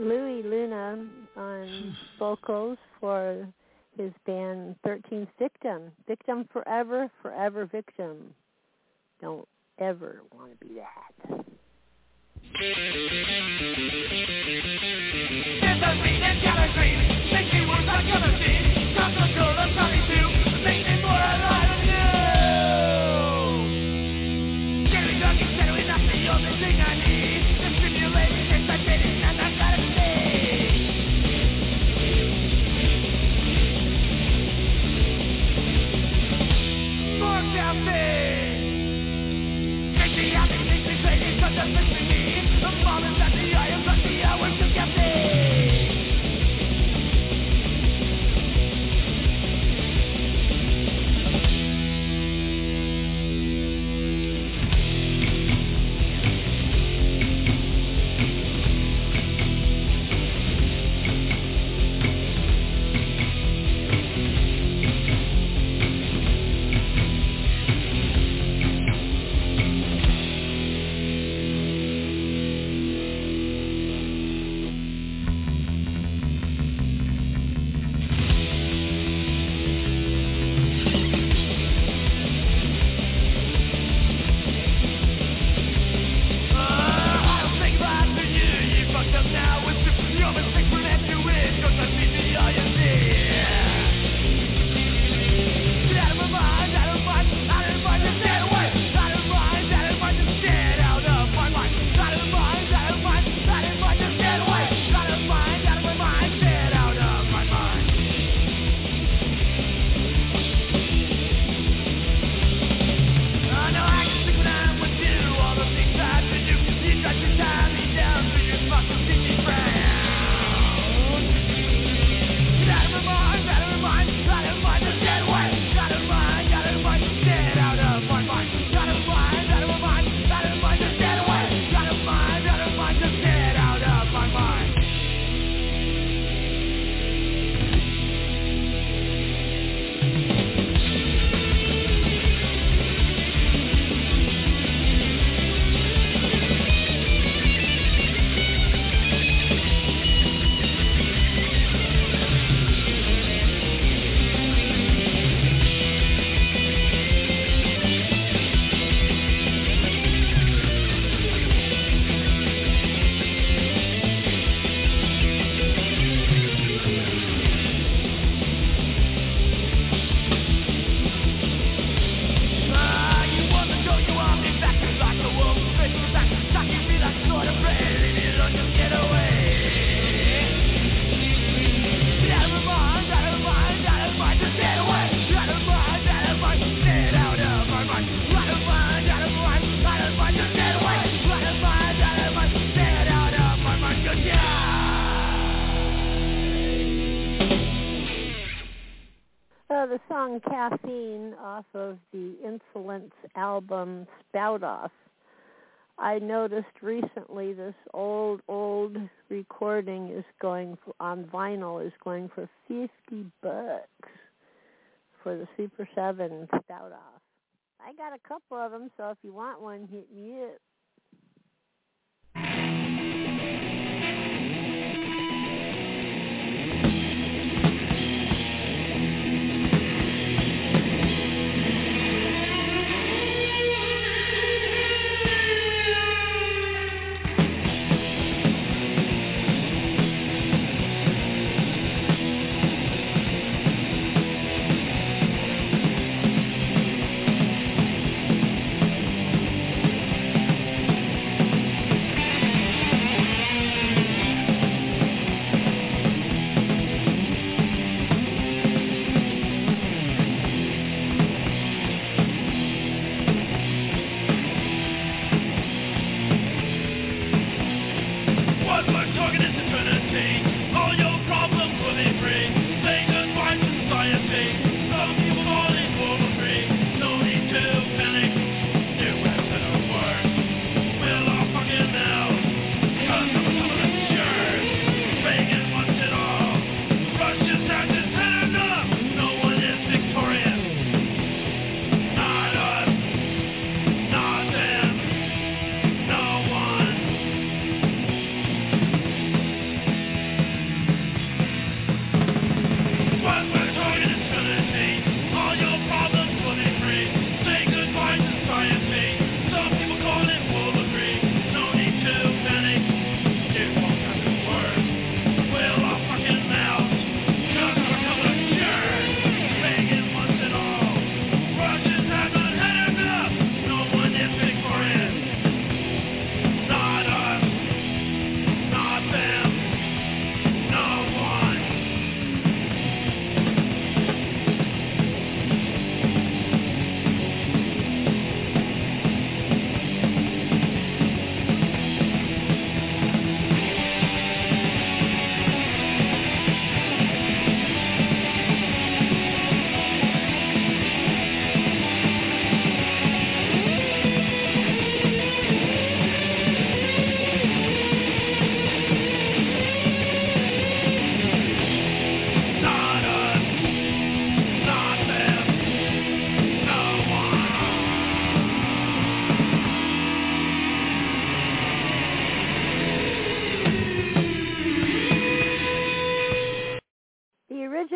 Louis Luna on vocals for his band 13th Victim. Victim forever, forever victim. Don't ever want to be that. There's a green and yellow green, make me work like other things. Got the girl I'm trying to make me more alive than you. Getting drunk instead of not the only thing I need. The stimulating, exciting, and I gotta stay. More caffeine. Make me happy, make me crazy, cause I'm missing me. I'm falling at the eye, I'm at the hour to caffeine. The song Caffeine off of the Insolence album Spout Off. I noticed recently this old recording is going on vinyl is going for $50 for the Super 7 Spout Off. I got a couple of them, so if you want one, hit me up.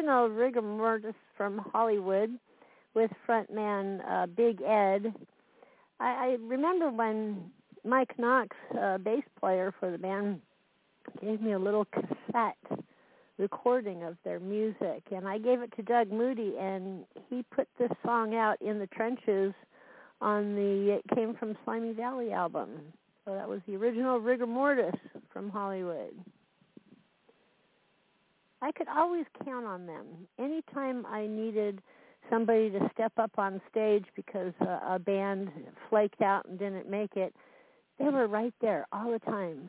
original Rigor Mortis from Hollywood with frontman Big Ed. I remember when Mike Knox, bass player for the band, gave me a little cassette recording of their music, and I gave it to Doug Moody, and he put this song out in the trenches on the It Came From Slimy Valley album. So that was the original Rigor Mortis from Hollywood. I could always count on them. Anytime I needed somebody to step up on stage because a band flaked out and didn't make it, they were right there all the time.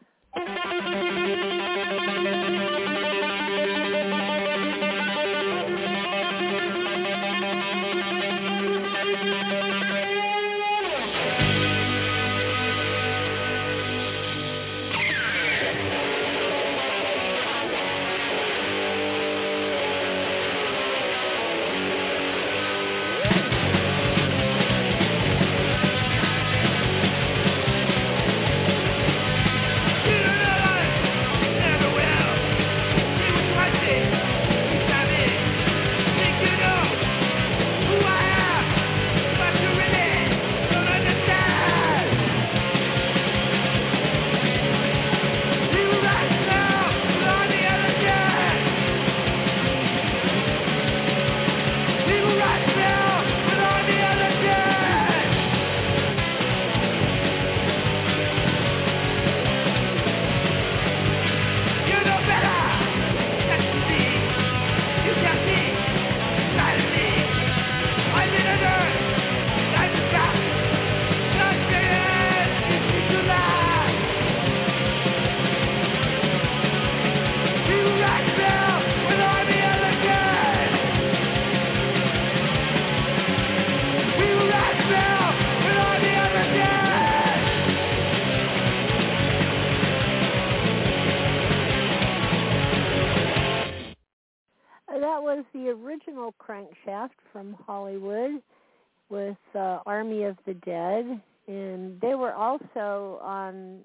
The original Crankshaft from Hollywood with Army of the Dead, and they were also on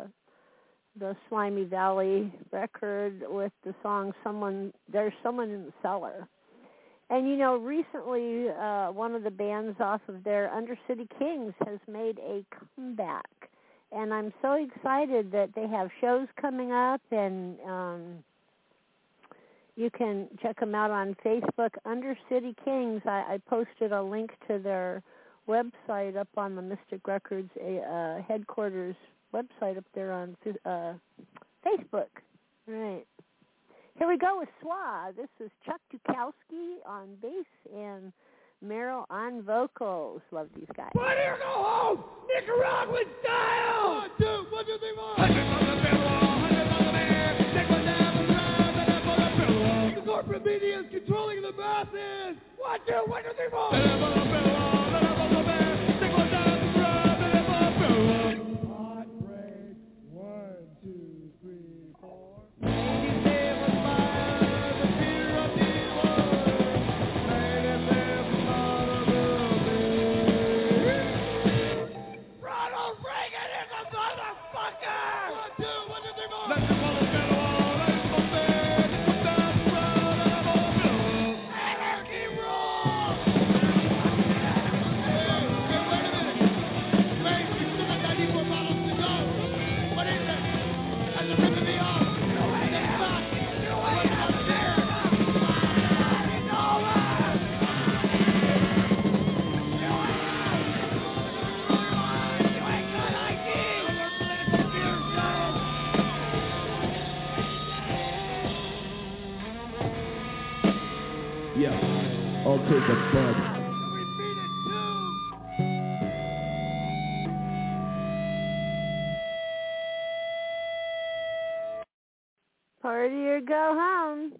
the Slimy Valley record with the song There's Someone in the Cellar. And, you know, recently one of the bands off of their Undercity Kings has made a comeback, and I'm so excited that they have shows coming up, and you can check them out on Facebook, Undercity Kings. I posted a link to their website up on the Mystic Records headquarters website up there on Facebook. All right. Here we go with SWA. This is Chuck Dukowski on bass and Merrill on vocals. Love these guys. Right here, go home! Nicaraguan style! 1, 2, 1, 2, 3, 4. Corporate media is controlling the masses! 1, 2, 1, 2, 3, 4! Hot break. 1, 2, 3, 4. Ronald Reagan is a motherfucker! 1, 2, 1, 2, 3, 4! I'll take a bud. Party or go home.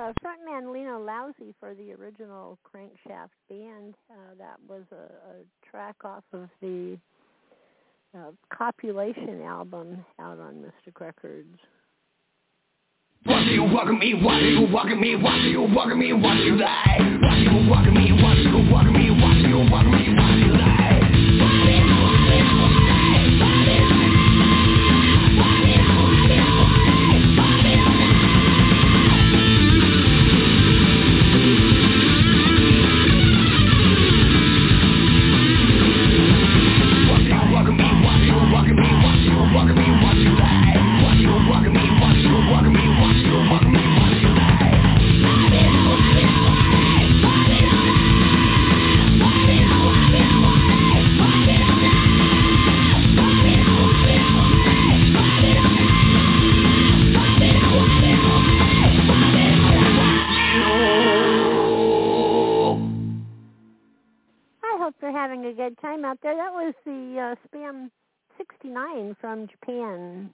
frontman Lena Lousy for the original Crankshaft Band. That was a track off of the Copulation album out on Mystic Records. Watch you walking me, watch you walking me, watch you walking me, watch you lie. Watch you walking me, watch you walking me, watch you walking me, watch you lie. Having a good time out there. That was the Spam 69 from Japan.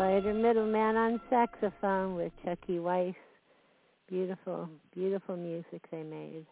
Spider Middleman on saxophone with Chucky Weiss. Beautiful, beautiful music they made.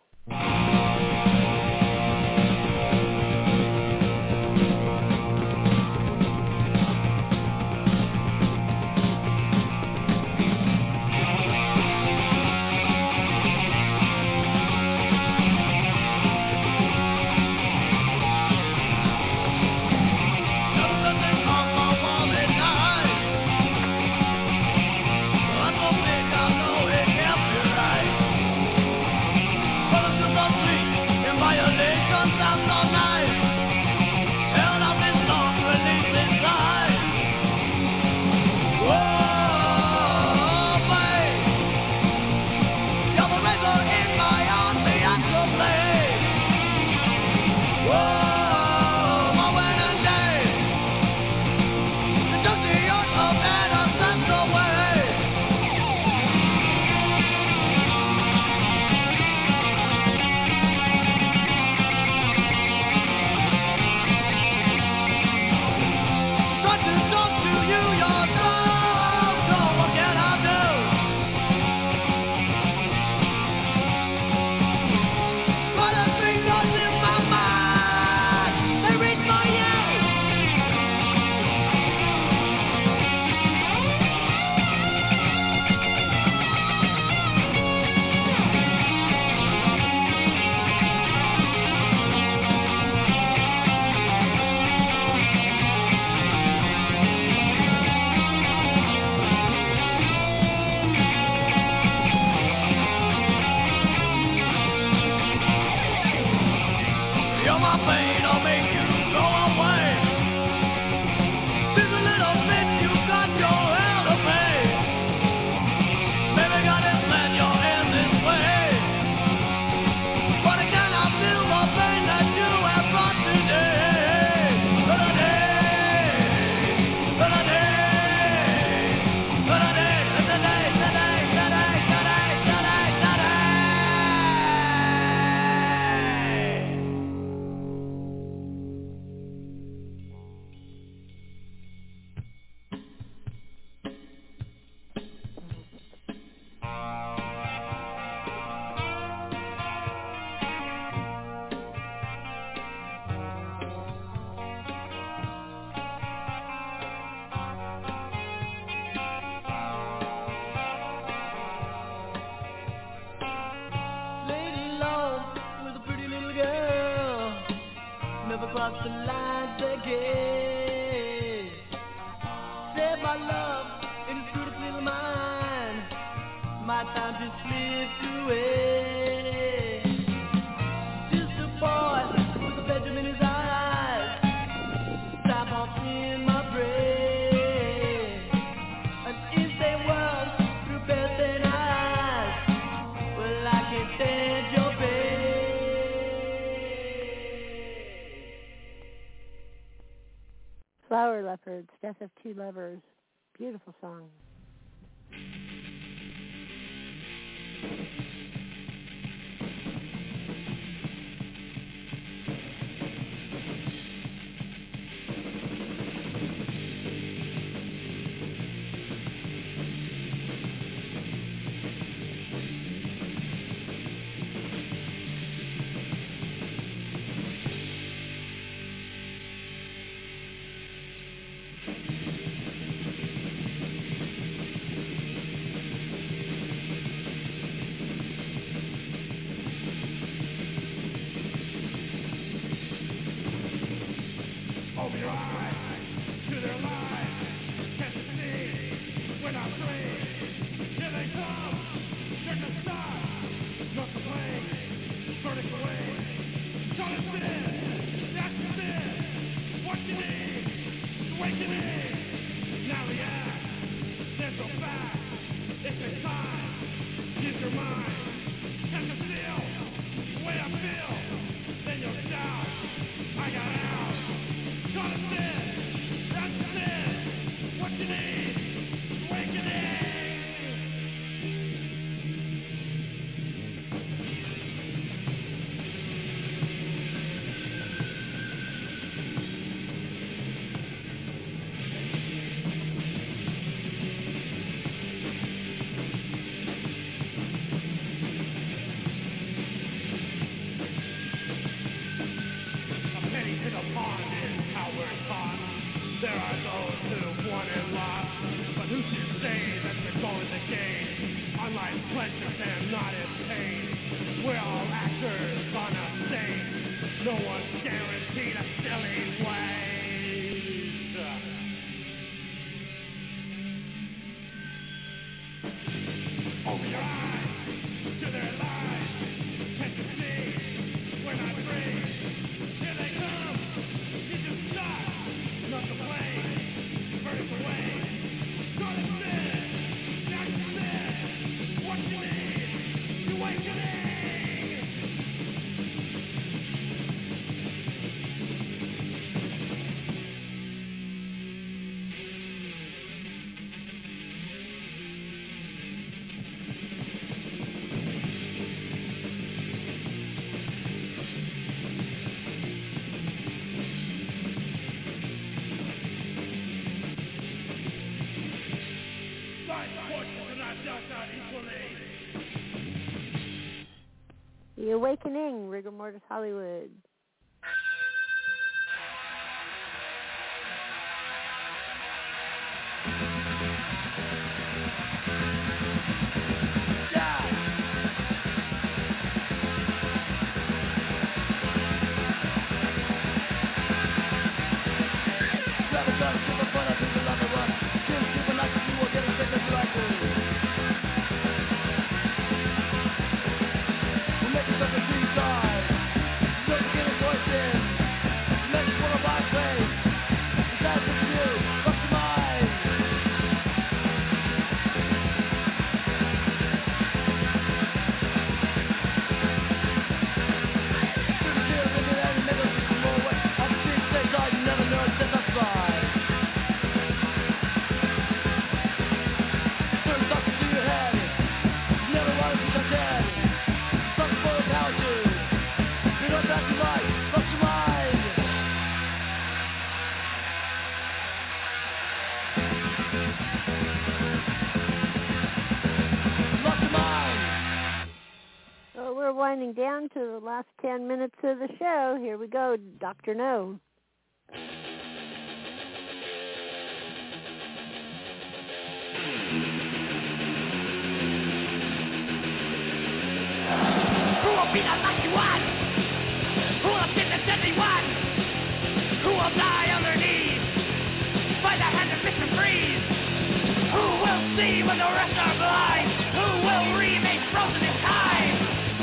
Cross the lines again. Save my love in his beautiful little mind. My time just slipped away. Just a boy with a bedroom in his eyes. Time off in my brain. An insane world through best eyes. Well, I can't stand your pain. Flower Leopards, Death of Two Lovers. Beautiful song. The Awakening, Rigor Mortis Hollywood. Winding down to the last 10 minutes of the show. Here we go, Dr. No. Who will be the lucky one? Who will get the deadly one? Who will die on their knees by the hand of Mr. Freeze? Who will see when the rest are blind? Who will remain frozen in time?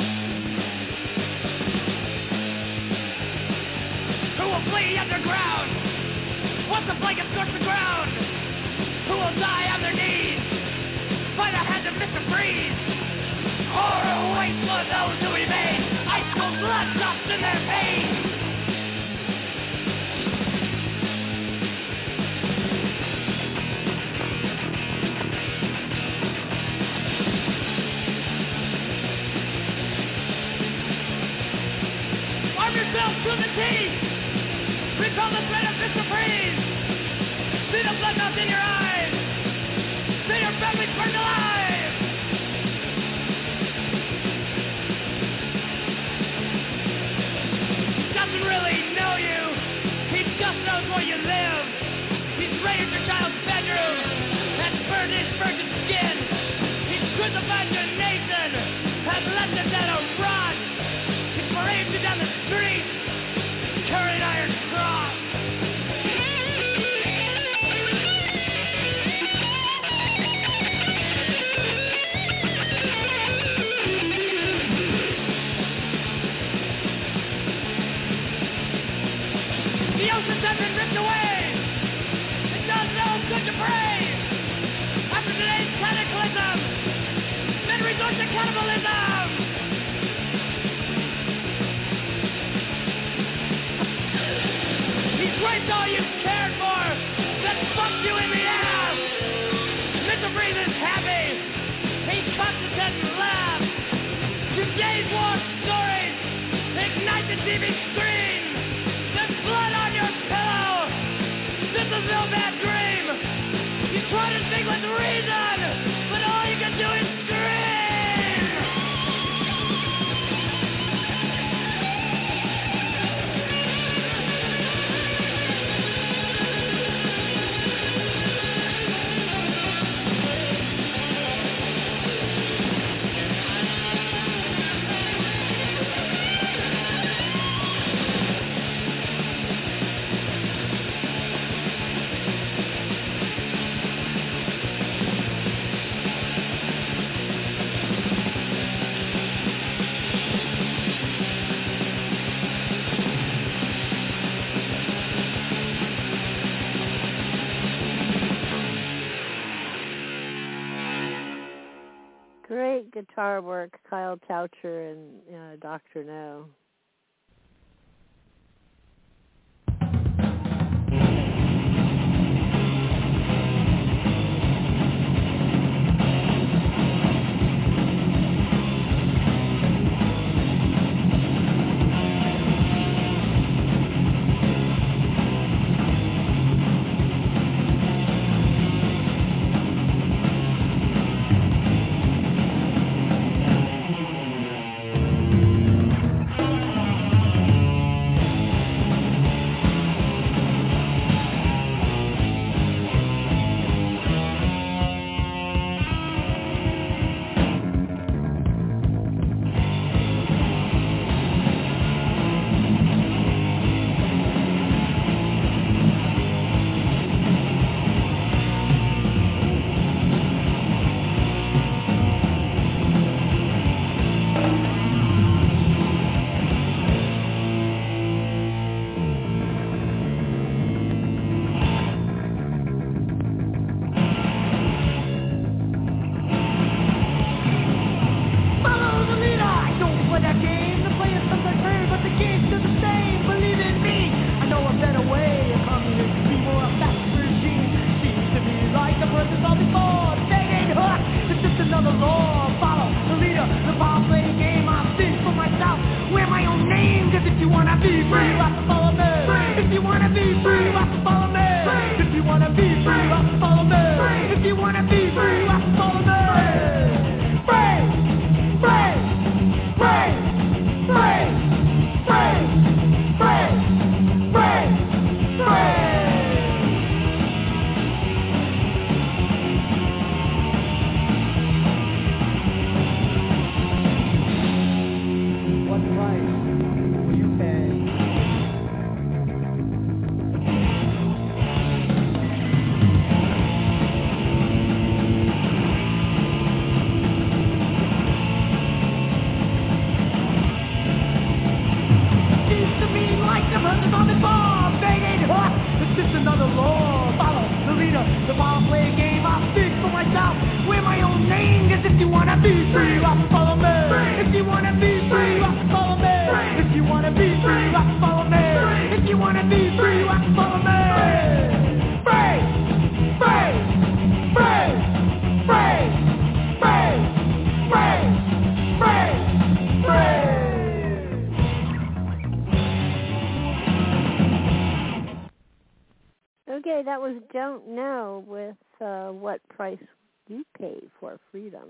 Who will flee underground once the blanket scorch the ground? Who will die on their knees by the hand of Mr. Freeze? Horror waits for those who remain, ice cold blood drops in their veins. Arm yourself to the teeth. Recall the threat of Mr. Freeze. See the blood melt in your eyes. See your family burned alive. He doesn't really know you. He just knows where you live. He's raided your child's bedroom and burned his virgin skin. He's crucified your nation and left it down a rot. He's paraded you down the street carrying iron cross. The oceans have been ripped away. It does no good to pray. After today's cataclysm, men resort to cannibalism. He's raped all you've cared for, then fucked you in the ass. Mr. Freeze is happy. He cuts his head and laughs. Today's war stories ignite the TV screen. There's blood on your pillow. This is no bad dream. You try to think with reason, but all you can do is scream. Great guitar work, Kyle Toucher and Dr. No. the law. Follow the leader, the ball, play a game. I speak for myself, wear my own name. Cause if you wanna be free, rock, follow me. If you wanna be free, rock, follow me. If you wanna be free, rock, follow me. If you wanna be free, rock, follow me. Free, free, free, free, free, free, free, free. Okay, that was Don't Know with What Price You Pay for Freedom.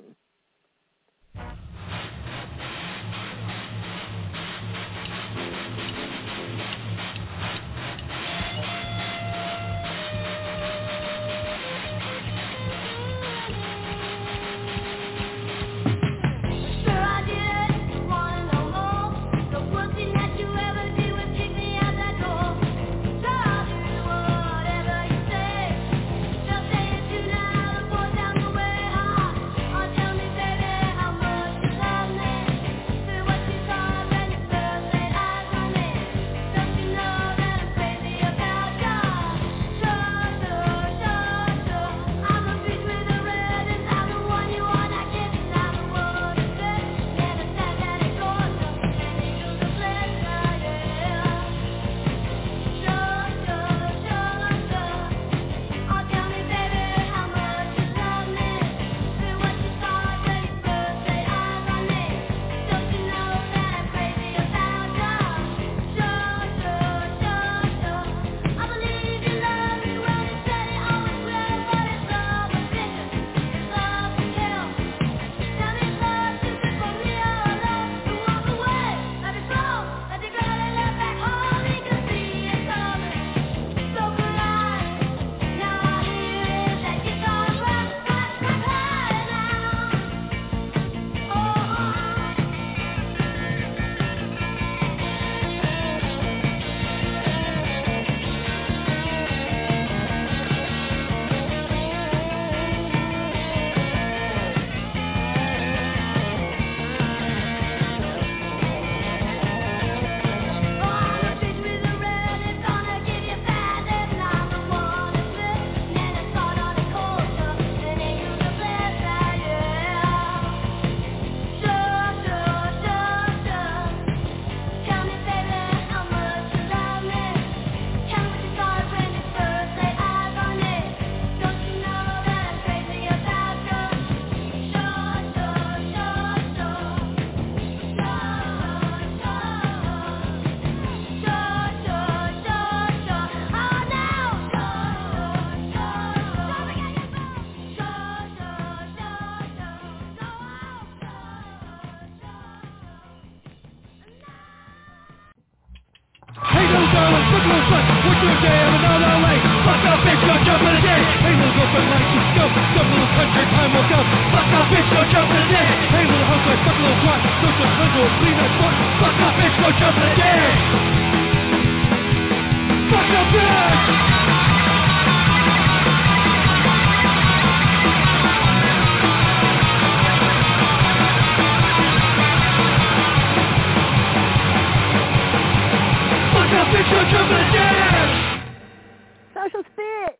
Social Spit!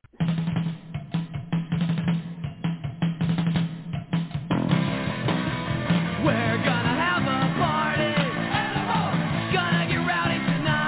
We're gonna have a party, gonna get rowdy tonight.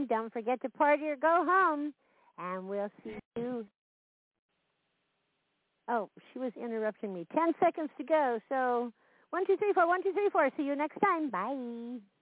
time. Don't forget to party or go home. And we'll see you. Oh, she was interrupting me. 10 seconds to go. So 1, 2, 3, 4, 1, 2, 3, 4. See you next time. Bye.